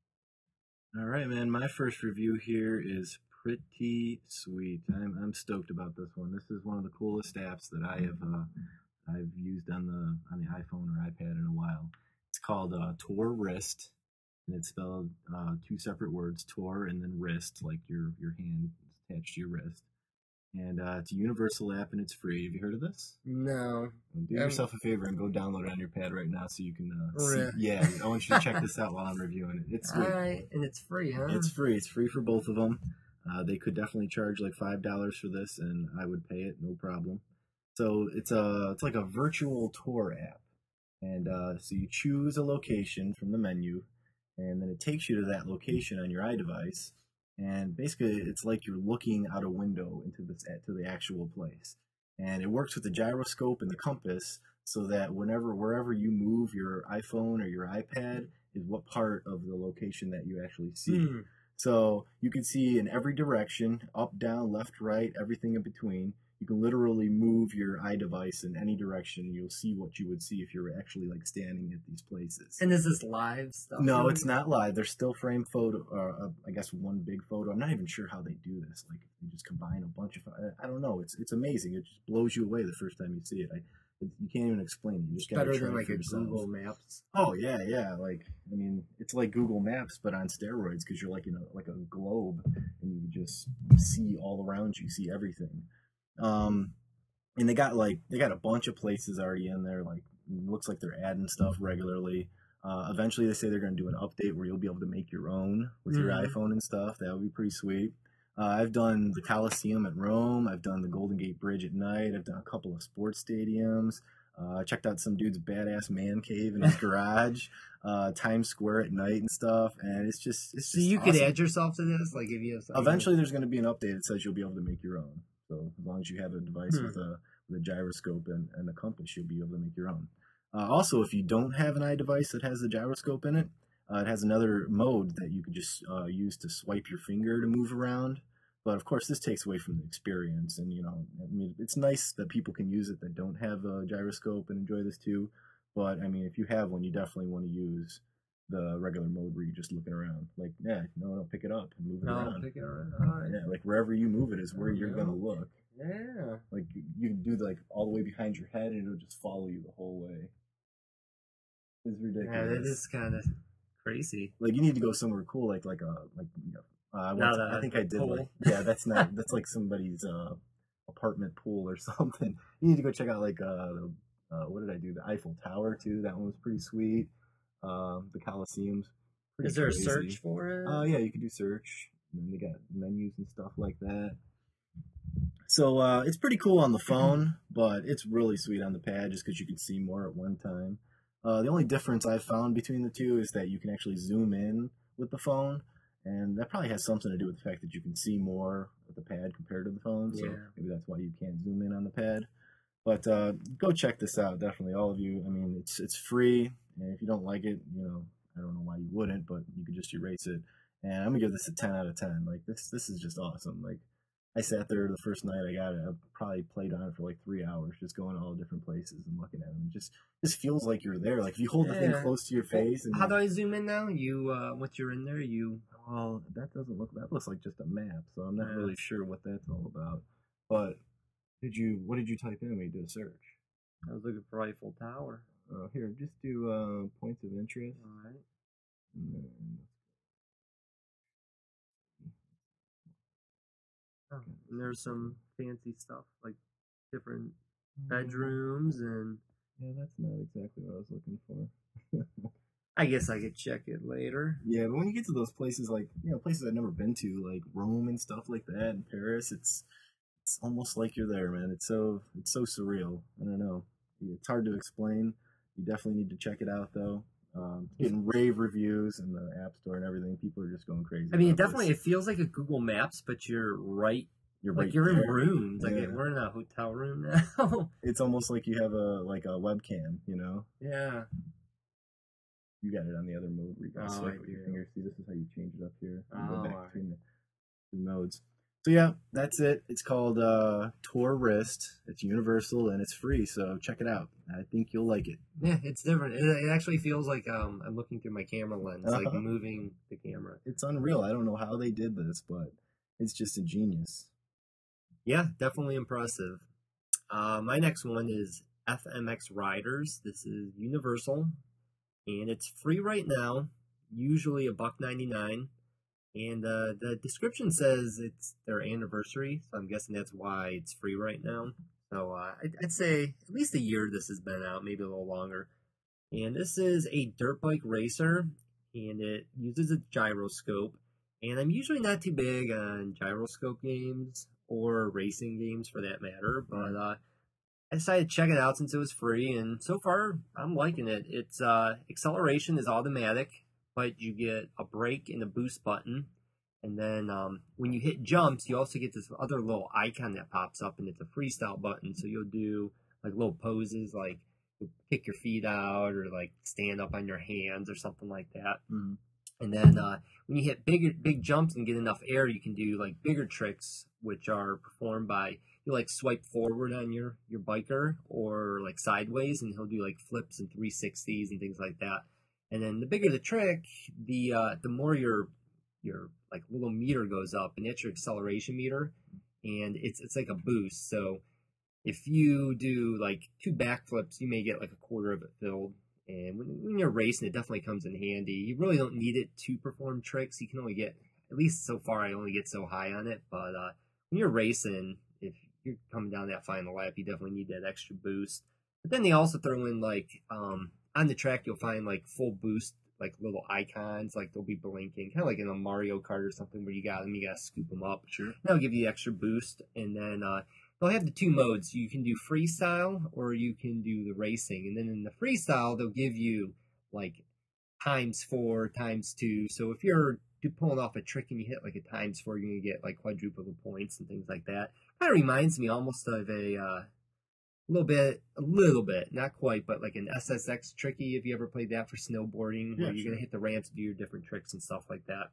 All right, man. My first review here is pretty sweet. I'm stoked about this one. This is one of the coolest apps that I've used on the iPhone or iPad in a while. It's called Tor Wrist, and it's spelled 2 separate words, Tor and then wrist, like your hand is attached to your wrist. And it's a universal app, and it's free. Have you heard of this? No. Well, do yourself a favor and go download it on your pad right now so you can see. Yeah, I want you to check this out while I'm reviewing it. It's sweet. All right, and it's free, huh? It's free. It's free for both of them. They could definitely charge like $5 for this, and I would pay it, no problem. So it's like a virtual tour app, and so you choose a location from the menu, and then it takes you to that location on your iDevice. and basically it's like you're looking out a window into this to the actual place. And it works with the gyroscope and the compass, so that wherever you move your iPhone or your iPad is what part of the location that you actually see. Hmm. So you can see in every direction, up, down, left, right, everything in between. You can literally move your iDevice in any direction. You'll see what you would see if you were actually like standing at these places. And is this live stuff? No, it's not live. There's still frame photo, or I guess one big photo. I'm not even sure how they do this. Like they just combine a bunch of. I don't know. It's amazing. It just blows you away the first time you see it. You can't even explain it. You just gotta Better try than it like for a yourself. Google Maps. Oh yeah, yeah. Like I mean, it's like Google Maps but on steroids because you're like like a globe and you just see all around you, see everything. And they got a bunch of places already in there. Like looks like they're adding stuff regularly. Eventually, they say they're going to do an update where you'll be able to make your own with your iPhone and stuff. That would be pretty sweet. I've done the Colosseum at Rome. I've done the Golden Gate Bridge at night. I've done a couple of sports stadiums. I checked out some dude's badass man cave in his garage, Times Square at night and stuff. And it's just So you awesome. could add yourself to this, like if you have something. Eventually, there's going to be an update that says you'll be able to make your own. So as long as you have a device with a gyroscope and a compass, you'll be able to make your own. Also, if you don't have an iDevice that has a gyroscope in it, it has another mode that you could just use to swipe your finger to move around. But of course, this takes away from the experience. And I mean, it's nice that people can use it that don't have a gyroscope and enjoy this too. But I mean, if you have one, you definitely want to use the regular mode where you're just looking around. Like, yeah, no, pick it up and move it around. Pick it around. All right. Yeah, like wherever you move it is where you're gonna look. Yeah. Like you can do like all the way behind your head, and it'll just follow you the whole way. It's ridiculous. Yeah, that is kind of crazy. Like you need to go somewhere cool, I think I did. Pool. That's like somebody's apartment pool or something. You need to go check out like what did I do? The Eiffel Tower too. That one was pretty sweet. The Colosseum's pretty Is there crazy. a search for it? Yeah, you can do search. And then they got menus and stuff like that. So it's pretty cool on the phone, but it's really sweet on the pad just because you can see more at one time. The only difference I've found between the two is that you can actually zoom in with the phone, and that probably has something to do with the fact that you can see more with the pad compared to the phone. So maybe that's why you can't zoom in on the pad. But go check this out, definitely, all of you. I mean, it's free, and if you don't like it, I don't know why you wouldn't, but you could just erase it. And I'm gonna give this a 10 out of 10. Like this is just awesome. Like I sat there the first night I got it. I probably played on it for like 3 hours, just going to all different places and looking at them. It just feels like you're there. Like if you hold the thing close to your face. And how do I zoom in now? Once you're in there, Well, that looks like just a map, so I'm not really sure what that's all about. But what did you type in when you did a search? I was looking for Eiffel Tower. Here, just do points of interest. All right. And then, and there's some fancy stuff like different bedrooms and. Yeah, that's not exactly what I was looking for. I guess I could check it later. Yeah, but when you get to those places, like places I've never been to, like Rome and stuff like that, and Paris, it's almost like you're there, man. It's so surreal. I don't know. It's hard to explain. You definitely need to check it out, though. Getting rave reviews in the App Store and everything. People are just going crazy. I mean, it feels like a Google Maps, but you're right. You're in rooms. Like we're in a hotel room now. It's almost like you have a webcam, Yeah. You got it on the other mode where you can swipe with your finger. See, this is how you change it up here. Go back between the two modes. So yeah, that's it. It's called Tor Wrist. It's universal and it's free, so check it out. I think you'll like it. Yeah, it's different. It actually feels like I'm looking through my camera lens, like moving the camera. It's unreal. I don't know how they did this, but it's just ingenious. Yeah, definitely impressive. My next one is FMX Riders. This is universal, and it's free right now. Usually $1.99. And the description says it's their anniversary, so I'm guessing that's why it's free right now. So I'd say at least a year this has been out, maybe a little longer. And this is a dirt bike racer, and it uses a gyroscope. And I'm usually not too big on gyroscope games or racing games for that matter, but I decided to check it out since it was free, and so far I'm liking it. Its acceleration is automatic, but you get a brake and a boost button, And then when you hit jumps, you also get this other little icon that pops up, and it's a freestyle button. So you'll do like little poses, like you'll kick your feet out or like stand up on your hands or something like that. Mm-hmm. And then when you hit big jumps and get enough air, you can do like bigger tricks, which are performed by you like swipe forward on your biker or like sideways, and he'll do like flips and 360s and things like that. And then the bigger the trick, the more your like little meter goes up, and that's your acceleration meter, and it's like a boost. So if you do like 2 backflips, you may get like a quarter of it filled. And when you're racing, it definitely comes in handy. You really don't need it to perform tricks. You can only get, at least so far, I only get so high on it. But when you're racing, if you're coming down that final lap, you definitely need that extra boost. But then they also throw in like on the track, you'll find like full boost, like little icons, like they'll be blinking, kind of like in a Mario Kart or something where you got to scoop them up. Sure. That'll give you the extra boost. And then they'll have the 2 modes. You can do freestyle or you can do the racing. And then in the freestyle, they'll give you like ×4, ×2. So if you're pulling off a trick and you hit like a ×4, you're going to get like quadruple the points and things like that. Kind of reminds me almost of a little bit, not quite, but like an SSX tricky, if you ever played that for snowboarding, where you're going to hit the ramps, do your different tricks and stuff like that.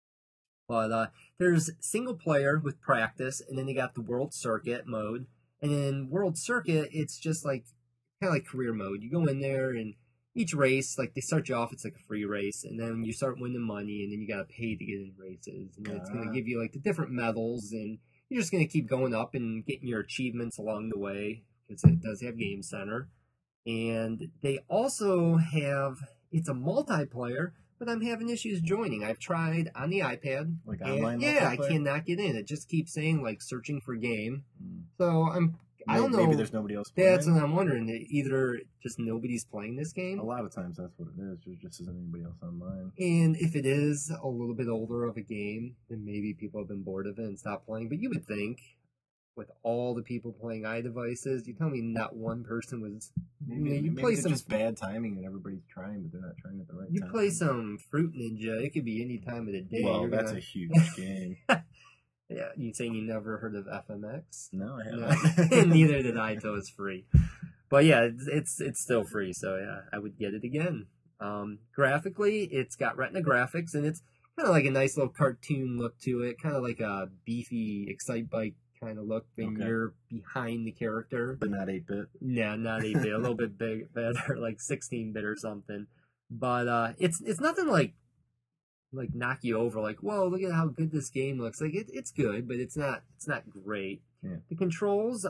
But there's single player with practice, and then they got the World Circuit mode. And in World Circuit, it's just like kind of like career mode. You go in there, and each race, like they start you off, it's like a free race, and then you start winning money, and then you got to pay to get in races. And then it's going to give you like the different medals, and you're just going to keep going up and getting your achievements along the way, because it does have Game Center. And they also have, it's a multiplayer, but I'm having issues joining. I've tried on the iPad. Like online multiplayer? Yeah, I cannot get in. It just keeps saying like searching for game. So I don't know. Maybe there's nobody else playing. That's what I'm wondering. Either just nobody's playing this game. A lot of times that's what it is. There just isn't anybody else online. And if it is a little bit older of a game, then maybe people have been bored of it and stopped playing. But you would think, with all the people playing iDevices, you tell me not one person was. Maybe it's just bad timing and everybody's trying, but they're not trying at the right time. You play some Fruit Ninja, it could be any time of the day. Well, that's a huge game. Yeah, you saying you never heard of FMX? No, I haven't. No. Neither did I until it's free. But yeah, it's still free, so yeah, I would get it again. Graphically, it's got Retina graphics, and it's kind of like a nice little cartoon look to it, kind of like a beefy Excitebike kind of look, and you're behind the character. But not 8-bit? Yeah, not 8-bit, a little bit better, like 16-bit or something. But it's nothing like knock you over, like, whoa, look at how good this game looks. Like it's good, but it's not great. Yeah. The controls,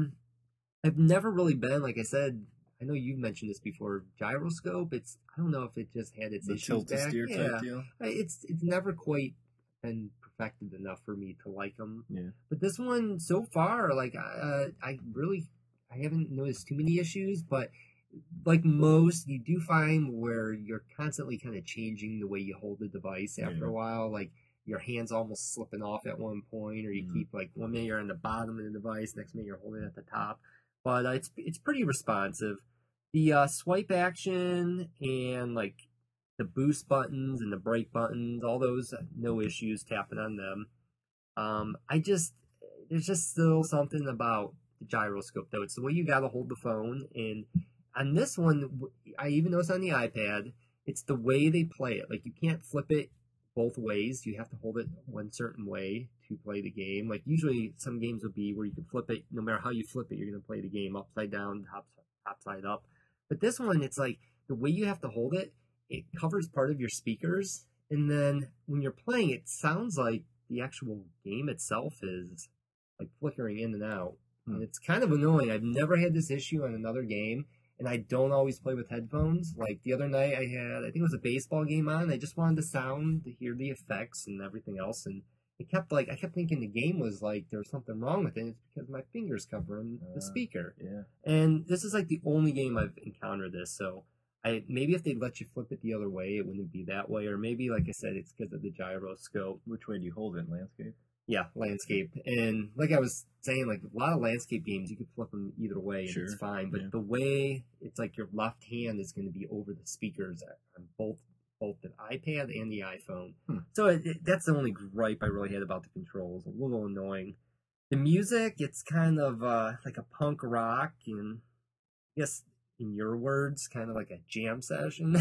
I've never really been, like I said, I know you've mentioned this before, gyroscope. I don't know if it just had its issues tilt to back. steer type deal. It's never quite been perfected enough for me to like them. Yeah. But this one so far, like I haven't noticed too many issues, but like most, you do find where you're constantly kind of changing the way you hold the device after a while. Like your hand's almost slipping off at one point, or you keep like 1 minute you're on the bottom of the device, next minute you're holding it at the top. But it's pretty responsive. The swipe action and like the boost buttons and the brake buttons, all those, no issues tapping on them. There's just still something about the gyroscope though. It's the way you gotta hold the phone, and on this one, I even noticed on the iPad, it's the way they play it. Like, you can't flip it both ways. You have to hold it one certain way to play the game. Like, usually some games will be where you can flip it. No matter how you flip it, you're going to play the game upside down, top side up. But this one, it's like the way you have to hold it, it covers part of your speakers. And then when you're playing, it sounds like the actual game itself is like flickering in and out. And it's kind of annoying. I've never had this issue on another game. And I don't always play with headphones. Like the other night I think it was a baseball game on. I just wanted the sound to hear the effects and everything else. And I kept thinking the game was like there was something wrong with it. It's because my fingers covering the speaker. Yeah. And this is like the only game I've encountered this. So maybe if they'd let you flip it the other way, it wouldn't be that way. Or maybe, like I said, it's because of the gyroscope. Which way do you hold it? Landscape? Yeah, landscape. And like I was saying, like a lot of landscape games, you could flip them either way and it's fine. But the way it's like your left hand is going to be over the speakers on both both the iPad and the iPhone. Hmm. So that's the only gripe I really had about the controls. A little annoying. The music, it's kind of like a punk rock, and I guess in your words, kind of like a jam session.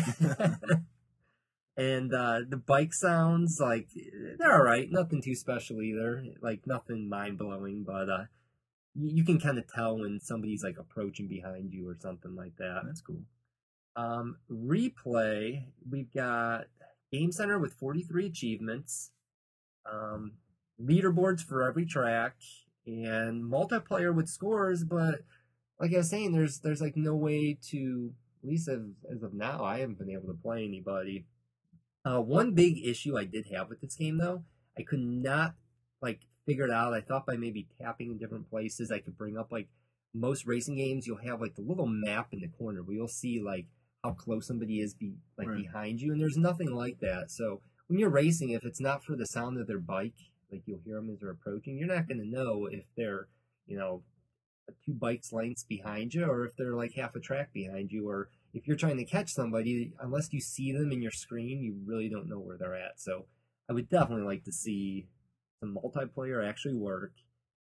And the bike sounds, like, they're all right. Nothing too special either. Like, nothing mind-blowing, but you can kind of tell when somebody's, like, approaching behind you or something like that. That's cool. Replay, we've got Game Center with 43 achievements, leaderboards for every track, and multiplayer with scores, but like I was saying, there's like no way to, at least as of now, I haven't been able to play anybody. One big issue I did have with this game, though, I could not, like, figure it out. I thought by maybe tapping in different places, I could bring up, like, most racing games, you'll have, like, the little map in the corner where you'll see, like, how close somebody is Right. behind you, and there's nothing like that. So when you're racing, if it's not for the sound of their bike, like, you'll hear them as they're approaching, you're not going to know if they're, 2 bikes lengths behind you, or if they're like half a track behind you, or if you're trying to catch somebody, unless you see them in your screen, you really don't know where they're at. So I would definitely like to see some multiplayer actually work,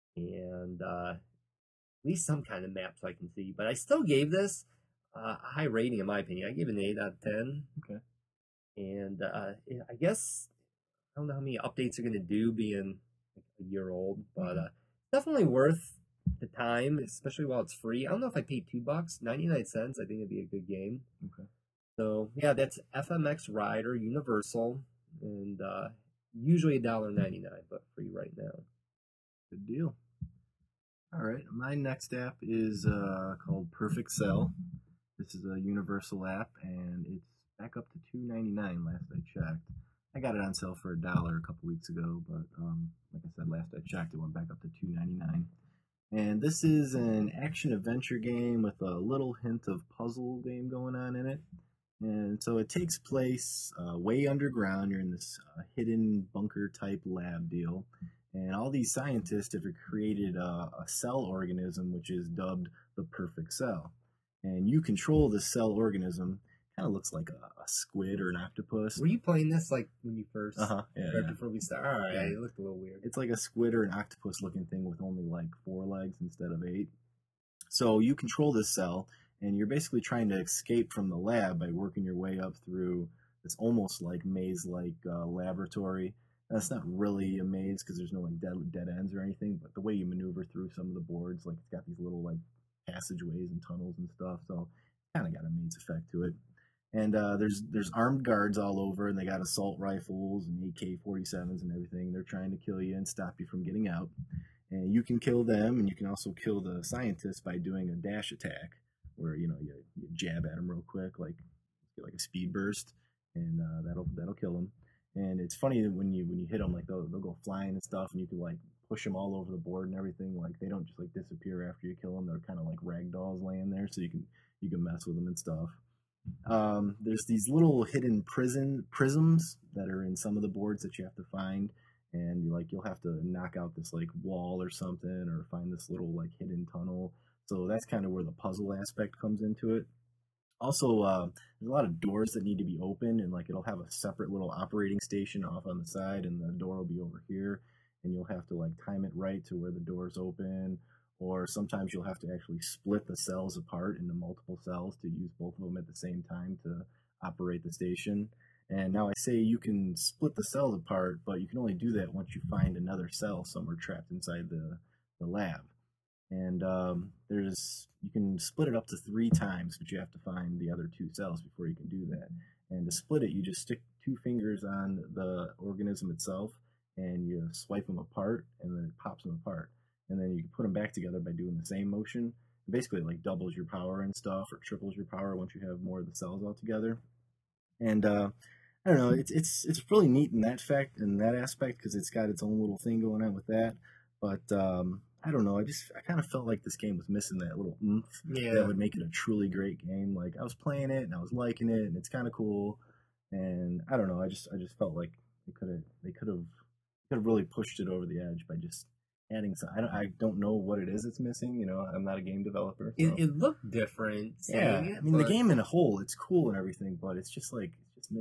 and at least some kind of map so I can see. But I still gave this a high rating in my opinion. I gave it an 8 out of 10. Okay. And I guess I don't know how many updates are going to do being like a year old, but definitely worth the time, especially while it's free. I don't know if I paid $2, 99 cents. I think it'd be a good game. Okay. So yeah, that's FMX Rider Universal, and usually $1.99, but free right now. Good deal. All right, my next app is called Perfect Cell. This is a Universal app, and it's back up to $2.99 last I checked. I got it on sale for $1 a couple weeks ago, but like I said, last I checked, it went back up to $2.99. And this is an action-adventure game with a little hint of puzzle game going on in it. And so it takes place way underground. You're in this hidden bunker-type lab deal. And all these scientists have created a cell organism which is dubbed the Perfect Cell. And you control the cell organism. Kind of looks like a squid or an octopus. Were you playing this like when you first? Yeah, right before we start. All right, Yeah. it looked a little weird. It's like a squid or an octopus looking thing with only like 4 legs instead of 8. So you control this cell, and you're basically trying to escape from the lab by working your way up through this almost like maze-like laboratory. That's not really a maze because there's no like dead ends or anything, but the way you maneuver through some of the boards, like it's got these little like passageways and tunnels and stuff, so kind of got a maze effect to it. And there's armed guards all over, and they got assault rifles and AK-47s and everything. They're trying to kill you and stop you from getting out. And you can kill them, and you can also kill the scientists by doing a dash attack, where you jab at them real quick, like a speed burst, and that'll kill them. And it's funny that when you hit them, like they'll go flying and stuff, and you can like push them all over the board and everything. Like they don't just like disappear after you kill them. They're kind of like rag dolls laying there, so you can mess with them and stuff. There's these little hidden prisms that are in some of the boards that you have to find, and you'll have to knock out this like wall or something, or find this little like hidden tunnel. So that's kind of where the puzzle aspect comes into it. Also, there's a lot of doors that need to be opened, and like it'll have a separate little operating station off on the side, and the door will be over here, and you'll have to like time it right to where the door's open. Or sometimes you'll have to actually split the cells apart into multiple cells to use both of them at the same time to operate the station. And now I say you can split the cells apart, but you can only do that once you find another cell somewhere trapped inside the lab. And you can split it up to 3 times, but you have to find the other 2 cells before you can do that. And to split it, you just stick 2 fingers on the organism itself, and you swipe them apart, and then it pops them apart. And then you can put them back together by doing the same motion. Basically, it like doubles your power and stuff, or triples your power once you have more of the cells all together. And I don't know, it's really neat in that aspect because it's got its own little thing going on with that. But I don't know, I kind of felt like this game was missing that little oomph that would make it a truly great game. Like I was playing it and I was liking it, and it's kind of cool. And I don't know, I just felt like they could have really pushed it over the edge by just adding some. I don't know what it is it's missing. I'm not a game developer. So. It looked different. Yeah, I mean the game in a whole, it's cool and everything, but it's just missing that.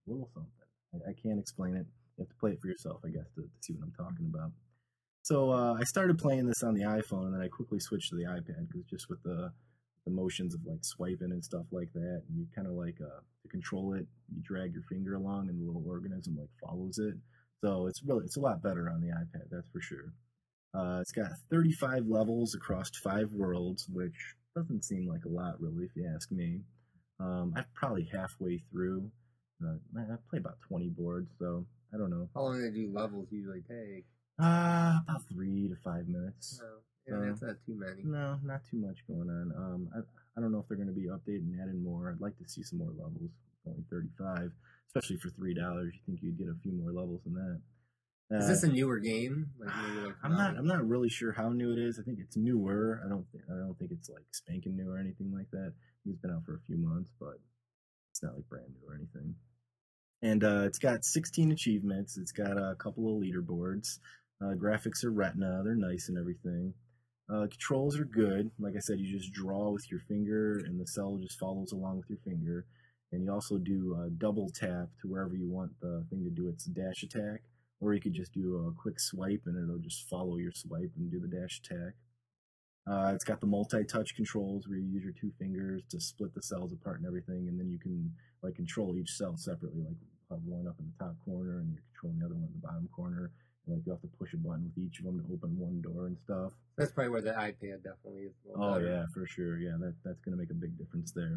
little something. I can't explain it. You have to play it for yourself, I guess, to see what I'm talking about. So I started playing this on the iPhone, and then I quickly switched to the iPad because just with the motions of like swiping and stuff like that, and you kind of like to control it, you drag your finger along, and the little organism like follows it. So it's a lot better on the iPad, that's for sure. It's got 35 levels across 5 worlds, which doesn't seem like a lot, really, if you ask me. I'm probably halfway through. I've played about 20 boards, so I don't know. How long do levels usually take? About 3 to 5 minutes. No, yeah, that's not too many. No, not too much going on. I don't know if they're going to be updating and adding more. I'd like to see some more levels. Only 35, especially for $3. You think you'd get a few more levels than that. Is this a newer game? Like I'm not really sure how new it is. I think it's newer. I don't think it's like spanking new or anything like that. It's been out for a few months, but it's not like brand new or anything. And it's got 16 achievements. It's got a couple of leaderboards. Graphics are Retina. They're nice and everything. Controls are good. Like I said, you just draw with your finger, and the cell just follows along with your finger. And you also do a double tap to wherever you want the thing to do its dash attack. Or you could just do a quick swipe, and it'll just follow your swipe and do the dash attack. It's got the multi-touch controls where you use your 2 fingers to split the cells apart and everything, and then you can like control each cell separately. Like have one up in the top corner, and you're controlling the other one in the bottom corner. And, like you have to push a button with each of them to open one door and stuff. That's probably where the iPad definitely is. Oh better. Yeah, for sure. Yeah, that's gonna make a big difference there.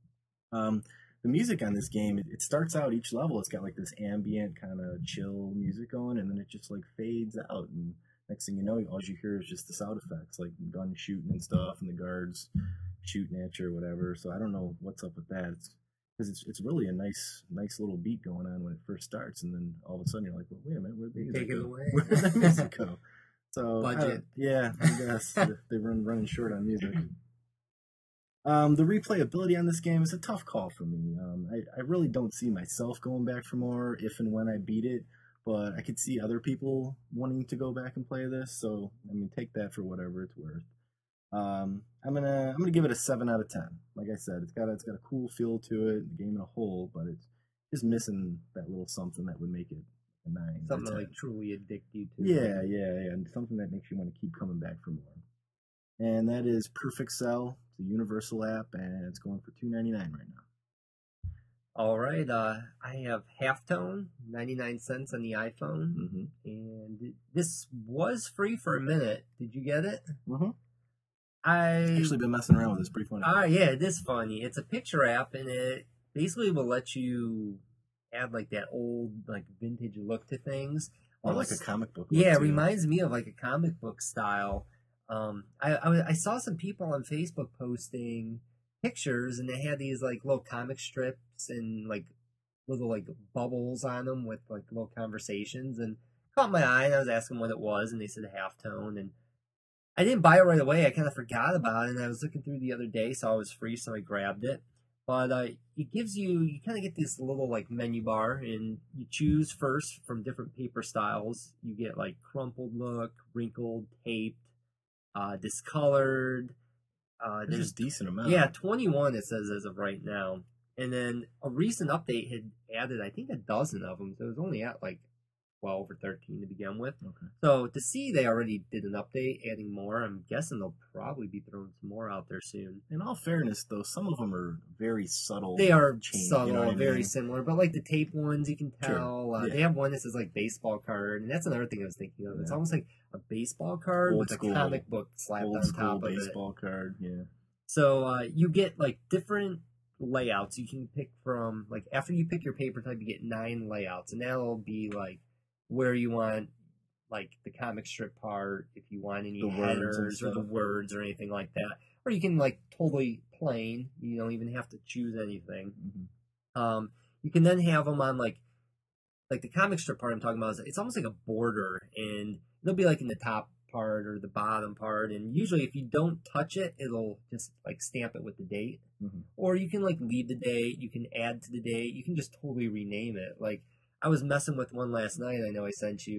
The music on this game, it starts out each level. It's got like this ambient kind of chill music going, and then it just like fades out, and next thing you know, all you hear is just the sound effects, like gun shooting and stuff, and the guards shooting at you or whatever. So I don't know what's up with that. It's really a nice little beat going on when it first starts, and then all of a sudden you're like, well, wait a minute, where'd the music go? Where did the music go? So budget. Yeah, I guess they're running short on music. The replayability on this game is a tough call for me. I really don't see myself going back for more if and when I beat it, but I could see other people wanting to go back and play this. So I mean, take that for whatever it's worth. I'm gonna give it a 7 out of 10. Like I said, it's got a cool feel to it, the game in a whole, but it's just missing that little something that would make it a 9. Something that like truly addict you to. Yeah, and something that makes you want to keep coming back for more. And that is Perfect Cell. It's a universal app, and it's going for $2.99 right now. All right. I have Halftone, 99 cents on the iPhone, and this was free for a minute. Did you get it? I actually been messing around with this. Pretty funny. Yeah, it is funny. It's a picture app, and it basically will let you add like that old, like vintage look to things. Like a comic book. Yeah, it reminds me of like a comic book style. I saw some people on Facebook posting pictures, and they had these like little comic strips and like little like bubbles on them with like little conversations, and caught my eye. And I was asking what it was, and they said Halftone, and I didn't buy it right away. I kind of forgot about it, and I was looking through the other day, so I was free, so I grabbed it. But it gives you kind of get this little like menu bar, and you choose first from different paper styles. You get like crumpled look, wrinkled, taped, discolored. There's a decent amount. Yeah, 21 it says as of right now. And then a recent update had added, I think, a dozen of them. So it was only at like 12 or 13 to begin with. Okay. So to see they already did an update, adding more, I'm guessing they'll probably be throwing some more out there soon. In all fairness, though, some of them are very subtle. They are change, subtle, you know very similar. But like the tape ones, you can tell. Sure. They have one that says like baseball card, and that's another thing I was thinking of. It's almost like a baseball card with a comic book slapped on top of it. Baseball card, yeah. So you get like different layouts. You can pick from, like, after you pick your paper type, you get 9 layouts, and that'll be like where you want like the comic strip part, if you want any headers or the words or anything like that. Or you can like totally plain. You don't even have to choose anything. You can then have them on like the comic strip part I'm talking about. It's almost like a border, and it'll be like in the top part or the bottom part, and usually if you don't touch it, it'll just like stamp it with the date. Or you can like leave the date, you can add to the date, you can just totally rename it. Like I was messing with one last night, I know I sent you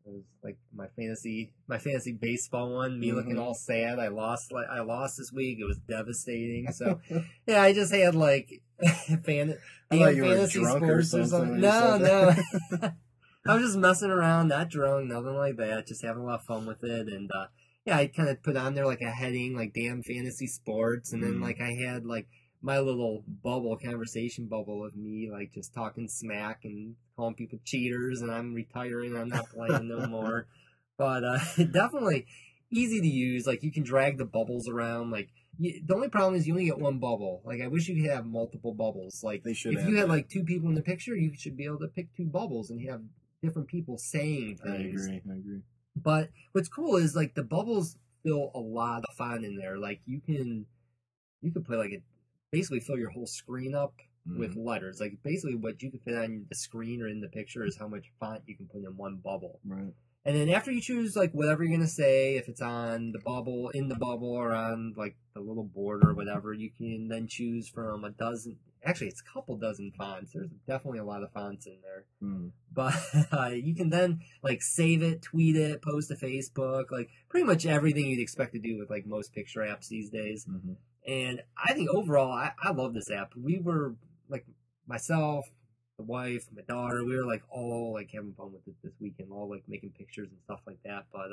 It was like my fantasy baseball one. Me looking all sad. I lost this week. It was devastating. So yeah, I just had like I thought you were fantasy drunk sports or or something. something. when you said No. that. I was just messing around, not drunk, nothing like that. Just having a lot of fun with it. And yeah, I kind of put on there like a heading, like damn fantasy sports, and then like I had like my little conversation bubble of me, like just talking smack and calling people cheaters, and I'm retiring, I'm not playing no more. But definitely easy to use. Like you can drag the bubbles around. Like the only problem is you only get one bubble. Like I wish you could have multiple bubbles. Like They should if have you had that. like two people in the picture, you should be able to pick two bubbles and have different people saying I things. agree. But what's cool is like the bubbles fill a lot of fun in there. Like you can put like basically fill your whole screen up with letters. Like basically what you can fit on the screen or in the picture is how much font you can put in one bubble. Right. And then after you choose like whatever you're gonna say, if it's on the bubble, in the bubble, or on like the little board or whatever, you can then choose from a dozen. Actually, it's a couple dozen fonts. There's definitely a lot of fonts in there. But you can then like save it, tweet it, post to Facebook, like pretty much everything you'd expect to do with like most picture apps these days. And I think overall, I love this app. We were like myself, the wife, my daughter, we were like all like having fun with it this weekend, all like making pictures and stuff like that. But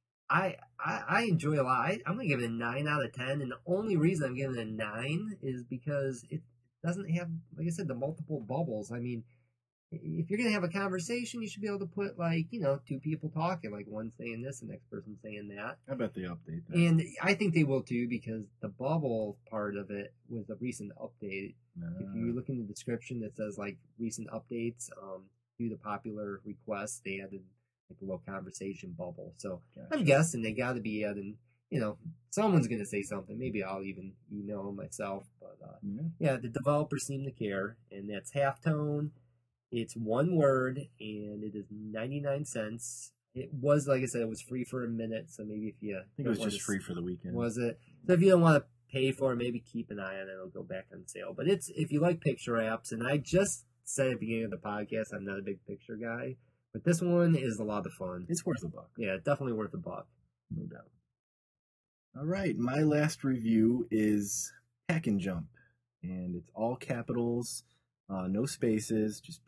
I enjoy it a lot. I'm gonna give it a 9 out of 10, and the only reason I'm giving it a 9 is because it doesn't have, like I said, the multiple bubbles. I mean, if you're gonna have a conversation, you should be able to put like two people talking, like one saying this, the next person saying that. I bet they update that. And I think they will too, because the bubble part of it was a recent update. If you look in the description that says like recent updates, due to popular requests, they added like a little conversation bubble. So I'm guessing they got to be adding. Someone's gonna say something. Maybe I'll even email them myself. But yeah, the developers seem to care, and that's Halftone. It's one word, and it is 99 cents. It was, like I said, it was free for a minute, so maybe if you... I think it was just free for the weekend. Was it? So if you don't want to pay for it, maybe keep an eye on it. It'll go back on sale. But if you like picture apps, and I just said at the beginning of the podcast, I'm not a big picture guy, but this one is a lot of fun. It's worth $1. Yeah, definitely worth $1. No doubt. All right, my last review is Pack and Jump, and it's all capitals, no spaces, just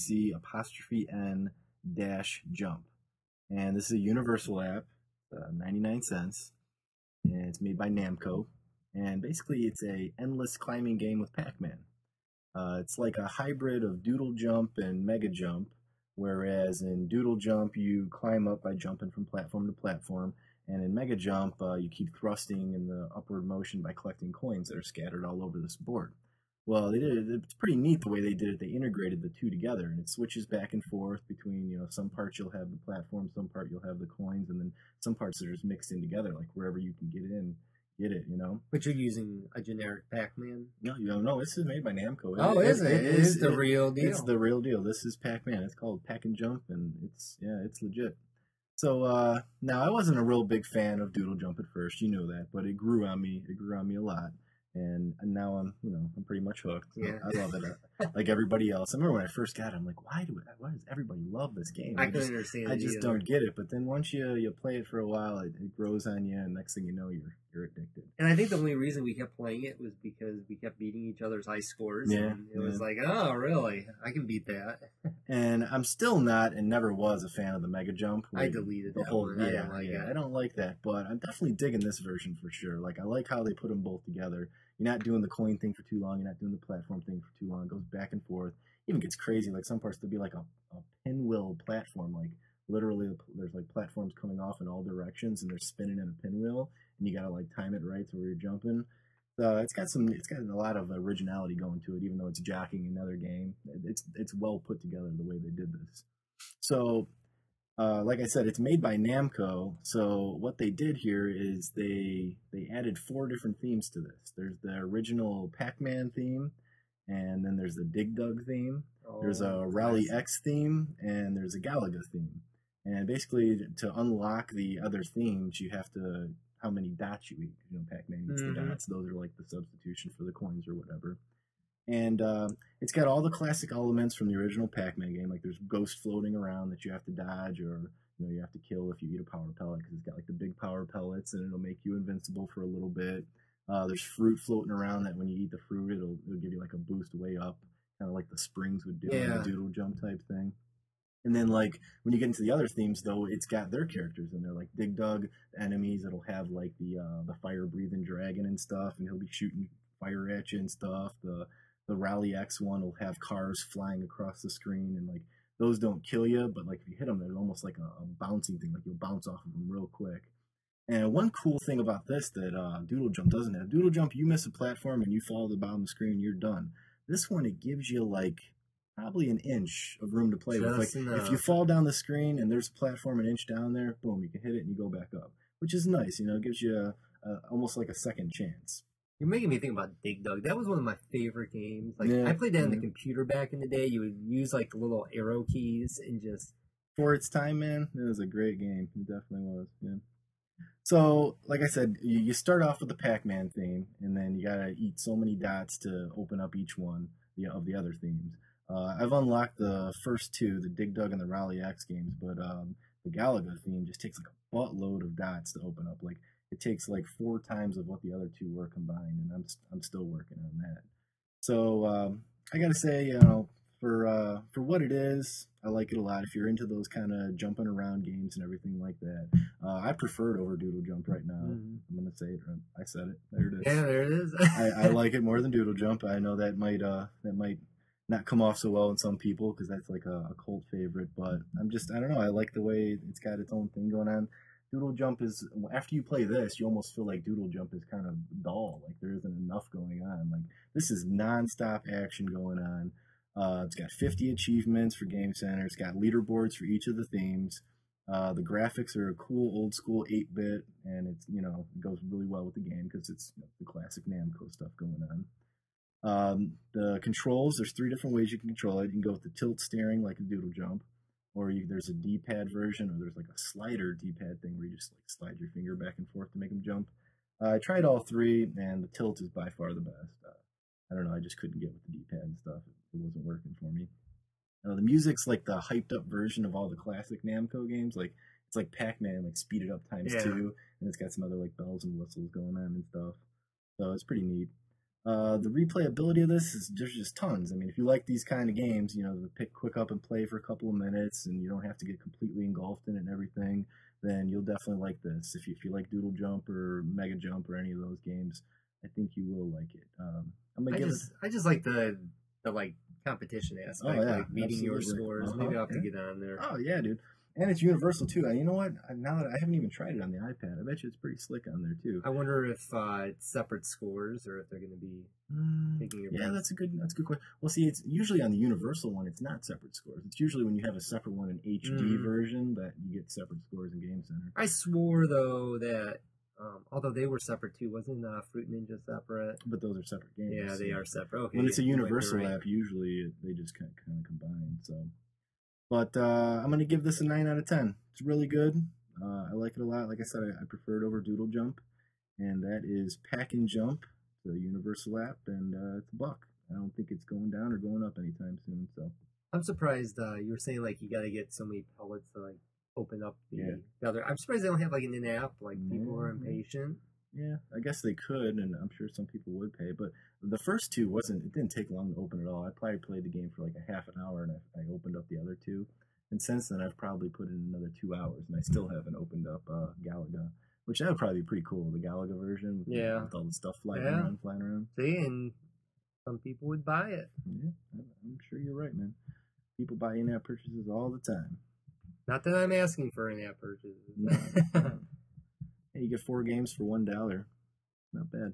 PAC''N-jump. And this is a universal app, 99 cents, and it's made by Namco. And basically, it's a endless climbing game with Pac-Man. It's like a hybrid of Doodle Jump and Mega Jump, whereas in Doodle Jump, you climb up by jumping from platform to platform, and in Mega Jump, you keep thrusting in the upward motion by collecting coins that are scattered all over this board. Well, it's pretty neat the way they did it. They integrated the two together, and it switches back and forth between, some parts you'll have the platform, some part you'll have the coins, and then some parts are just mixed in together, like wherever you can get it. But you're using a generic Pac-Man? No, this is made by Namco. Oh, is it? It is the real deal. It's the real deal. This is Pac-Man. It's called Pack and Jump, and it's legit. So now I wasn't a real big fan of Doodle Jump at first, you know that, but it grew on me. It grew on me a lot. And now I'm pretty much hooked. Yeah. I love it, like everybody else. I remember when I first got it, I'm like, why does everybody love this game? I couldn't understand. I just don't get it. But then once you play it for a while, it grows on you, and next thing you know, you're addicted. And I think the only reason we kept playing it was because we kept beating each other's high scores. Yeah, and it was like, oh, really? I can beat that. And I'm still not, and never was, a fan of the Mega Jump. I deleted that one. I didn't like it. I don't like that, but I'm definitely digging this version for sure. Like, I like how they put them both together. You're not doing the coin thing for too long. You're not doing the platform thing for too long. It goes back and forth. Even gets crazy. Like some parts, there'll be like a pinwheel platform. Like literally, there's like platforms coming off in all directions, and they're spinning in a pinwheel, and you gotta like time it right to where you're jumping. It's got a lot of originality going to it, even though it's jockeying another game. It's well put together the way they did this. So. Like I said, it's made by Namco, so what they did here is they added 4 different themes to this. There's the original Pac-Man theme, and then there's the Dig Dug theme, there's a Rally X theme, and there's a Galaga theme. And basically, to unlock the other themes, you have to, how many dots you eat. Pac-Man eats the dots. Those are like the substitution for the coins or whatever. And it's got all the classic elements from the original Pac-Man game. Like there's ghosts floating around that you have to dodge, or You have to kill if you eat a power pellet because it's got like the big power pellets and it'll make you invincible for a little bit. There's fruit floating around that when you eat the fruit, it'll give you like a boost way up, kind of like the springs would do in Yeah. the Doodle Jump type thing. And then like when you get into the other themes though, it's got their characters in there, like Dig Dug, the enemies. It'll have like the fire breathing dragon and stuff, and he'll be shooting fire at you and stuff. The Rally X one will have cars flying across the screen, and like those don't kill you, but like if you hit them, they're almost like a bouncing thing, like you'll bounce off of them real quick. And one cool thing about this that Doodle Jump doesn't have, Doodle Jump, you miss a platform and you fall to the bottom of the screen, you're done. This one, it gives you like probably an inch of room to play with. Like if you fall down the screen and there's a platform an inch down there, boom, you can hit it and you go back up, which is nice. It gives you almost like a second chance. You're making me think about Dig Dug. That was one of my favorite games. Like Yeah, I played that on the yeah. computer back in the day. You would use like little arrow keys and just For its time, man, it was a great game. It definitely was. Yeah. So, like I said, you start off with the Pac-Man theme, and then you gotta eat so many dots to open up each one of the other themes. I've unlocked the first two, the Dig Dug and the Rally X games, but the Galaga theme just takes like a buttload of dots to open up. Like it takes like 4 times of what the other two were combined, and I'm still working on that. So I gotta say, for what it is, I like it a lot. If you're into those kind of jumping around games and everything like that, I prefer it over Doodle Jump right now. I'm gonna say it. I said it. There it is. yeah, there it is. I like it more than Doodle Jump. I know that might not come off so well in some people because that's like a cult favorite. But I don't know. I like the way it's got its own thing going on. Doodle Jump is, after you play this, you almost feel like Doodle Jump is kind of dull. Like there isn't enough going on. Like this is nonstop action going on. It's got 50 achievements for Game Center. It's got leaderboards for each of the themes. The graphics are a cool old school 8-bit, and it goes really well with the game because it's the classic Namco stuff going on. The controls, there's 3 different ways you can control it. You can go with the tilt steering like a Doodle Jump, or there's a D-pad version, or there's like a slider D-pad thing where you just like slide your finger back and forth to make them jump. I tried all 3, and the tilt is by far the best. I don't know, I just couldn't get with the D-pad and stuff. It wasn't working for me. The music's like the hyped up version of all the classic Namco games. Like it's like Pac-Man, like speeded up times 2, and it's got some other like bells and whistles going on and stuff. So it's pretty neat. The replayability of this there's just tons. I mean, if you like these kind of games, the pick quick up and play for a couple of minutes, and you don't have to get completely engulfed in it and everything, then you'll definitely like this. If you like Doodle Jump or Mega Jump or any of those games, I think you will like it. I just like the like competition aspect, like beating your scores. Maybe I'll have to get on there. Oh yeah, dude. And it's universal too. You know what? Now that I haven't even tried it on the iPad, I bet you it's pretty slick on there too. I wonder if it's separate scores or if they're going to be taking your. Yeah, that's a good question. Well, see, it's usually on the Universal one. It's not separate scores. It's usually when you have a separate one in HD version that you get separate scores in Game Center. I swore though that. Although they were separate too, wasn't Fruit Ninja separate? But those are separate games. Yeah, they are separate. Okay. When it's a Universal app, usually they just kind of combine. So, but I'm gonna give this a 9 out of 10. It's really good. I like it a lot. Like I said, I prefer it over Doodle Jump, and that is Pack and Jump, the Universal app, and it's $1. I don't think it's going down or going up anytime soon. So I'm surprised you were saying like you got to get so many pellets to like open up the other. I'm surprised they don't have like an in-app. Like people are impatient. Yeah, I guess they could, and I'm sure some people would pay. But the first 2 it didn't take long to open at all. I probably played the game for like a half an hour, and I opened up the other 2. And since then, I've probably put in another 2 hours, and I still haven't opened up Galaga, which that would probably be pretty cool. The Galaga version, with all the stuff flying around. See, and some people would buy it. Yeah, I'm sure you're right, man. People buy in-app purchases all the time. Not that I'm asking for in-app purchases. No. Hey, you get 4 games for $1. Not bad.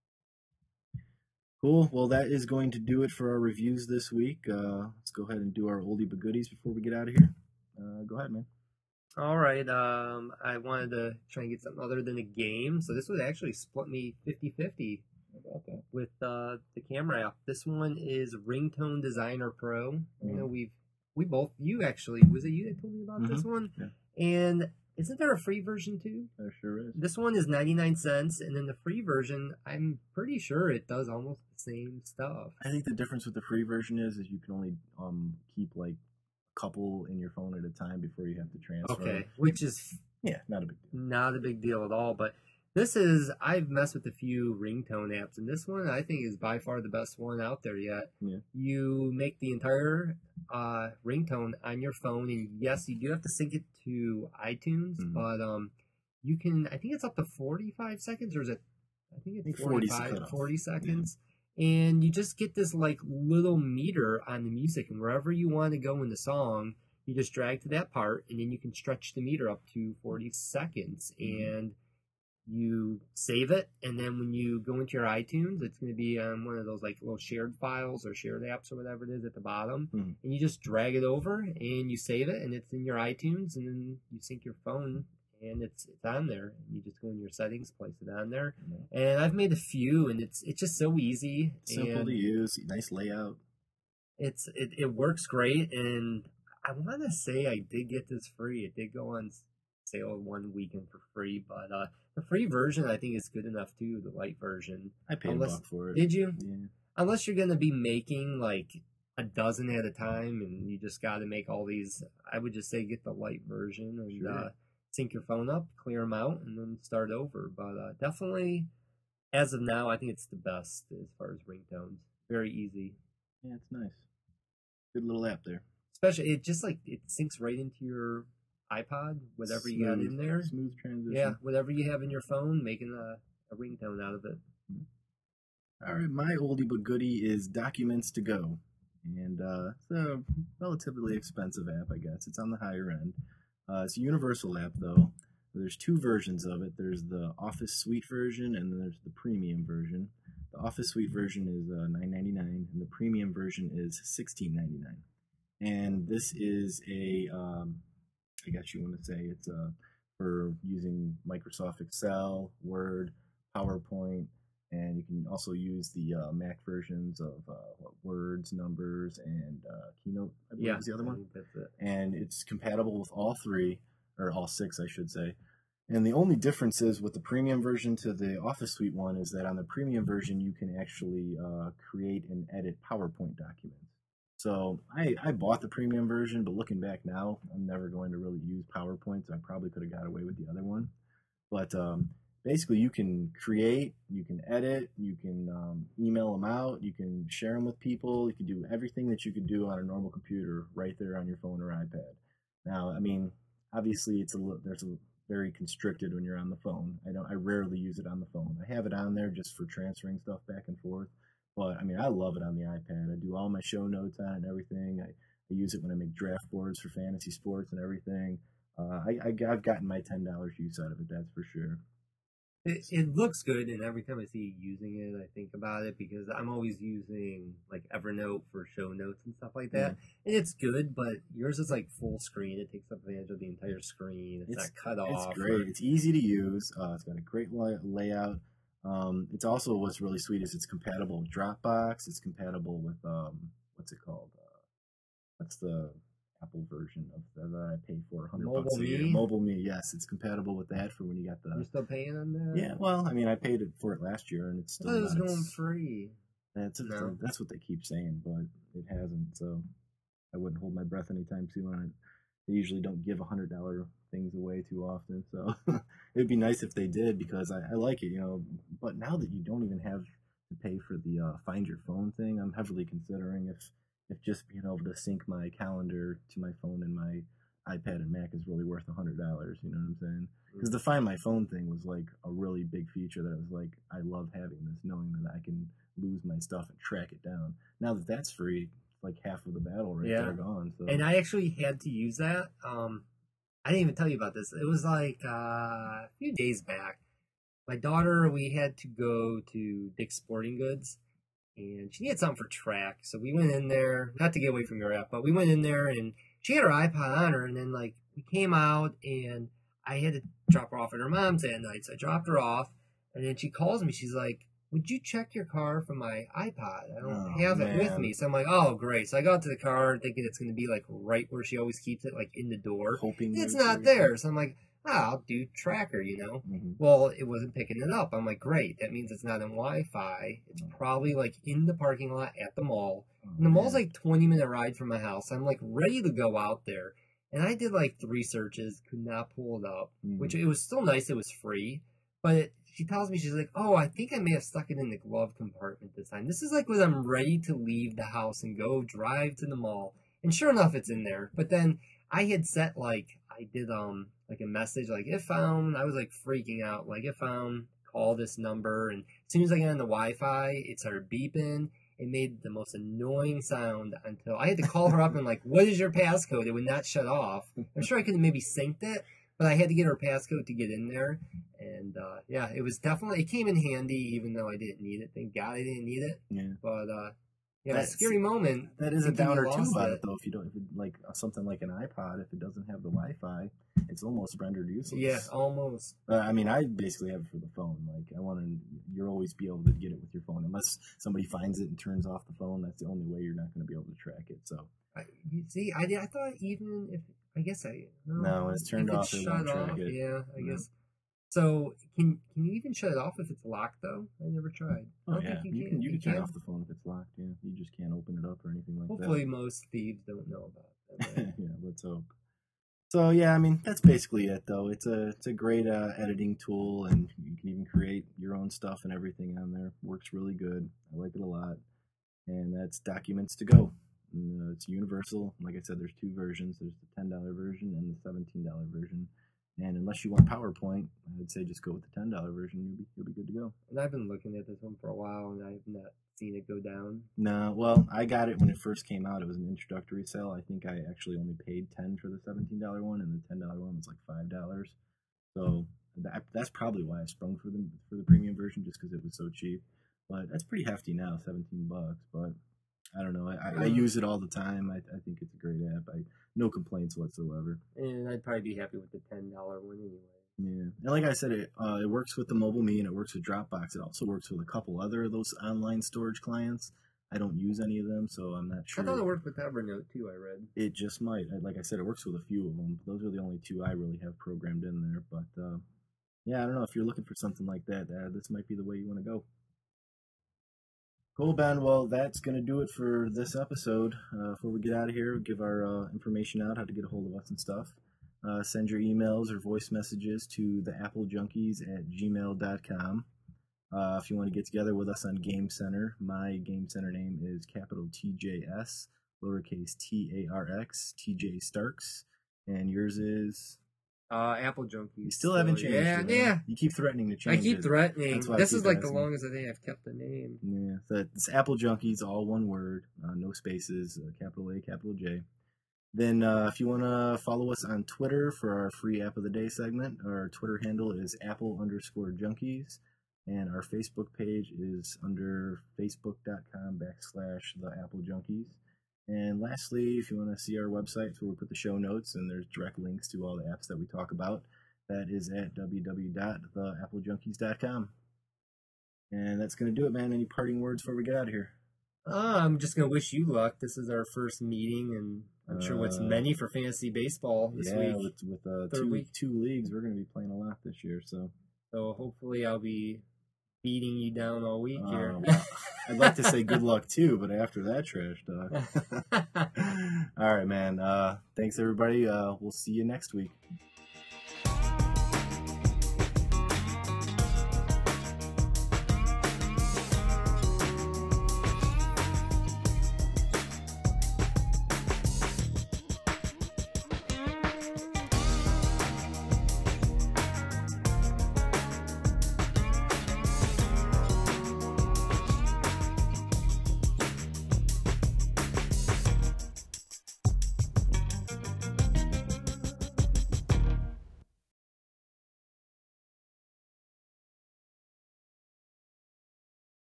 Cool. Well, that is going to do it for our reviews this week. Let's go ahead and do our oldie but goodies before we get out of here. Go ahead, man. All right. I wanted to try and get something other than a game. So this would actually split me 50-50 with the camera app. This one is Ringtone Designer Pro. Mm-hmm. You know, was it you that told me about this one? Yeah. And isn't there a free version too? There sure is. This one is 99 cents, and then the free version, I'm pretty sure it does almost the same stuff. I think the difference with the free version is you can only keep like couple in your phone at a time before you have to transfer. Okay, which is Yeah, not a big deal. not a big deal at all. But I've messed with a few ringtone apps, and this one I think is by far the best one out there yet. Yeah. You make the entire ringtone on your phone, and yes, you do have to sync it to iTunes, but you can, I think it's up to 45 seconds, or is it, I think it's 40 seconds. Yeah. And you just get this like little meter on the music, and wherever you want to go in the song, you just drag to that part, and then you can stretch the meter up to 40 seconds. And you save it, and then when you go into your iTunes, it's going to be on one of those like little shared files or shared apps or whatever it is at the bottom, and you just drag it over and you save it, and it's in your iTunes, and then you sync your phone, and it's on there, and you just go in your settings, place it on there. And I've made a few, and it's just so easy, simple to use, nice layout. It works great, and I want to say I did get this free. It did go on sale 1 weekend for free, but the free version I think is good enough too. The light version, I paid $1 for it. Did you? Yeah. Unless you're gonna be making like a dozen at a time, and you just got to make all these, I would just say get the light version and sync your phone up, clear them out, and then start over. But definitely, as of now, I think it's the best as far as ringtones. Very easy. Yeah, it's nice. Good little app there. Especially, it just like it syncs right into your iPod, whatever you got in there. Smooth transition. Yeah, whatever you have in your phone, making a ringtone out of it. All right, my oldie but goodie is Documents to Go. And it's a relatively expensive app, I guess. It's on the higher end. It's a universal app, though. There's two versions of it. There's the Office Suite version, and then there's the premium version. The Office Suite version is $9.99, and the premium version is $16.99. And this is a, I guess you want to say it's for using Microsoft Excel, Word, PowerPoint, and you can also use the Mac versions of Words, Numbers, and Keynote, I believe is the other one. That's it. And it's compatible with all three, or all six, I should say. And the only difference is with the premium version to the Office Suite one is that on the premium version, you can actually create and edit PowerPoint documents. So I bought the premium version, but looking back now, I'm never going to really use PowerPoint, so I probably could have got away with the other one. But basically, you can create, you can edit, you can email them out, you can share them with people, you can do everything that you could do on a normal computer right there on your phone or iPad. Now, I mean, obviously, there's a very constricted when you're on the phone. I rarely use it on the phone. I have it on there just for transferring stuff back and forth. But I mean, I love it on the iPad. I do all my show notes on it and everything. I use it when I make draft boards for fantasy sports and everything. I've gotten my $10 use out of it, that's for sure. It looks good, and every time I see you using it, I think about it because I'm always using like Evernote for show notes and stuff like that. And it's good, but yours is like full screen. It takes advantage of the entire screen. It's not cut off. It's great. It's easy to use. It's got a great layout. It's also, what's really sweet is it's compatible with Dropbox. It's compatible with what's it called? What's the Apple version of that I pay for $100 a year? MobileMe. Yes, it's compatible with that for when you got the. You're still paying on that? Yeah. Well, I mean, I paid for it last year, and it's still. It was going free. That's what they keep saying, but it hasn't. So I wouldn't hold my breath anytime soon on it. They usually don't give $100 things away too often, so it'd be nice if they did because I like it, you know. But now that you don't even have to pay for the Find Your Phone thing, I'm heavily considering if just being able to sync my calendar to my phone and my iPad and Mac is really worth $100. You know what I'm saying? Because the Find My Phone thing was like a really big feature that I was like, I love having this, knowing that I can lose my stuff and track it down. Now that that's free, like half of the battle right there gone. So. And I actually had to use that. I didn't even tell you about this. It was like a few days back. My daughter, we had to go to Dick's Sporting Goods, and she needed something for track. So we went in there, not to get away from your app, but we went in there, and she had her iPod on her, and then like we came out, and I had to drop her off at her mom's that night. So I dropped her off, and then she calls me. She's like, would you check your car for my iPod? I don't have it with me. So I'm like, oh, great. So I got to the car thinking it's going to be like right where she always keeps it, like in the door. Hoping it's not there. So I'm like, I'll do tracker, you know. Mm-hmm. Well, it wasn't picking it up. I'm like, great, that means it's not on Wi-Fi. It's probably like in the parking lot at the mall. And the mall's like 20-minute ride from my house. I'm like ready to go out there. And I did like 3 searches, could not pull it up, which it was still nice. It was free. But she tells me, she's like, oh, I think I may have stuck it in the glove compartment this time. This is like when I'm ready to leave the house and go drive to the mall. And sure enough, it's in there. But then I had set like, I did like a message like if found. I was like freaking out, like if found, call this number. And as soon as I got on the Wi-Fi, it started beeping. It made the most annoying sound until I had to call her up and like, what is your passcode? It would not shut off. I'm sure I could have maybe synced it, but I had to get her passcode to get in there. And yeah, it was definitely, it came in handy even though I didn't need it. Thank God I didn't need it. Yeah. But yeah, a scary moment. That is a thinking you downer too lost about it. it though. If you don't, if it, like something like an iPod, if it doesn't have the Wi-Fi, it's almost rendered useless. Yeah, almost. I mean, I basically have it for the phone. Like, I want to, you'll always be able to get it with your phone. Unless somebody finds it and turns off the phone, that's the only way you're not going to be able to track it. So, You see, I thought even if, I guess no, when it's turned you could off, it shut won't track off. it. Yeah, I No. guess. So can you even shut it off if it's locked though? I never tried. I Oh don't yeah, think you can turn off the phone if it's locked. Yeah, you just can't open it up or anything like Hopefully most thieves don't know about that. that. Yeah, let's hope. So yeah, I mean that's basically it though. It's a great editing tool, and you can even create your own stuff and everything on there. Works really good. I like it a lot. And that's Documents to Go. And, it's universal. Like I said, there's 2 versions. There's the $10 version and the $17 version. And unless you want PowerPoint, I would say just go with the $10 version. You'll be good to go. And I've been looking at this one for a while, and I've not seen it go down. No, well, I got it when it first came out. It was an introductory sale. I think I actually only paid $10 for the $17 one, and the $10 one was like $5. So that's probably why I sprung for the premium version, just because it was so cheap. But that's pretty hefty now, $17. But I don't know. I use it all the time. I think it's a great app. No complaints whatsoever. And I'd probably be happy with the $10 one anyway. Yeah, and like I said, it works with the MobileMe and it works with Dropbox. It also works with a couple other of those online storage clients. I don't use any of them, so I'm not sure. I thought it worked with Evernote too. I read It just might. Like I said, it works with a few of them. Those are the only 2 I really have programmed in there. But yeah, I don't know if you're looking for something like that. This might be the way you want to go. Cool, Ben. Well, that's going to do it for this episode. Before we get out of here, give our information out, how to get a hold of us and stuff. Send your emails or voice messages to theapplejunkies@gmail.com. If you want to get together with us on Game Center, my Game Center name is capital TJS, lowercase TARX, TJ Starks, and yours is... Apple Junkies. You still haven't changed it. Yeah. You keep threatening to change it. I keep threatening. That's why I This keep is like the asking. longest I think I've kept the name. Yeah, so it's Apple Junkies, all one word, no spaces, capital A, capital J. Then if you want to follow us on Twitter for our free App of the Day segment, our Twitter handle is Apple_Junkies, and our Facebook page is under facebook.com/theAppleJunkies. And lastly, if you want to see our website, it's where we put the show notes, and there's direct links to all the apps that we talk about. That is at www.theapplejunkies.com. And that's going to do it, man. Any parting words before we get out of here? I'm just going to wish you luck. This is our first meeting, and I'm sure what's many for fantasy baseball this week. With Third two leagues, we're going to be playing a lot this year. So hopefully I'll be beating you down all week here. I'd like to say good luck too, but after that trash talk. All right, man. Thanks, everybody. We'll see you next week.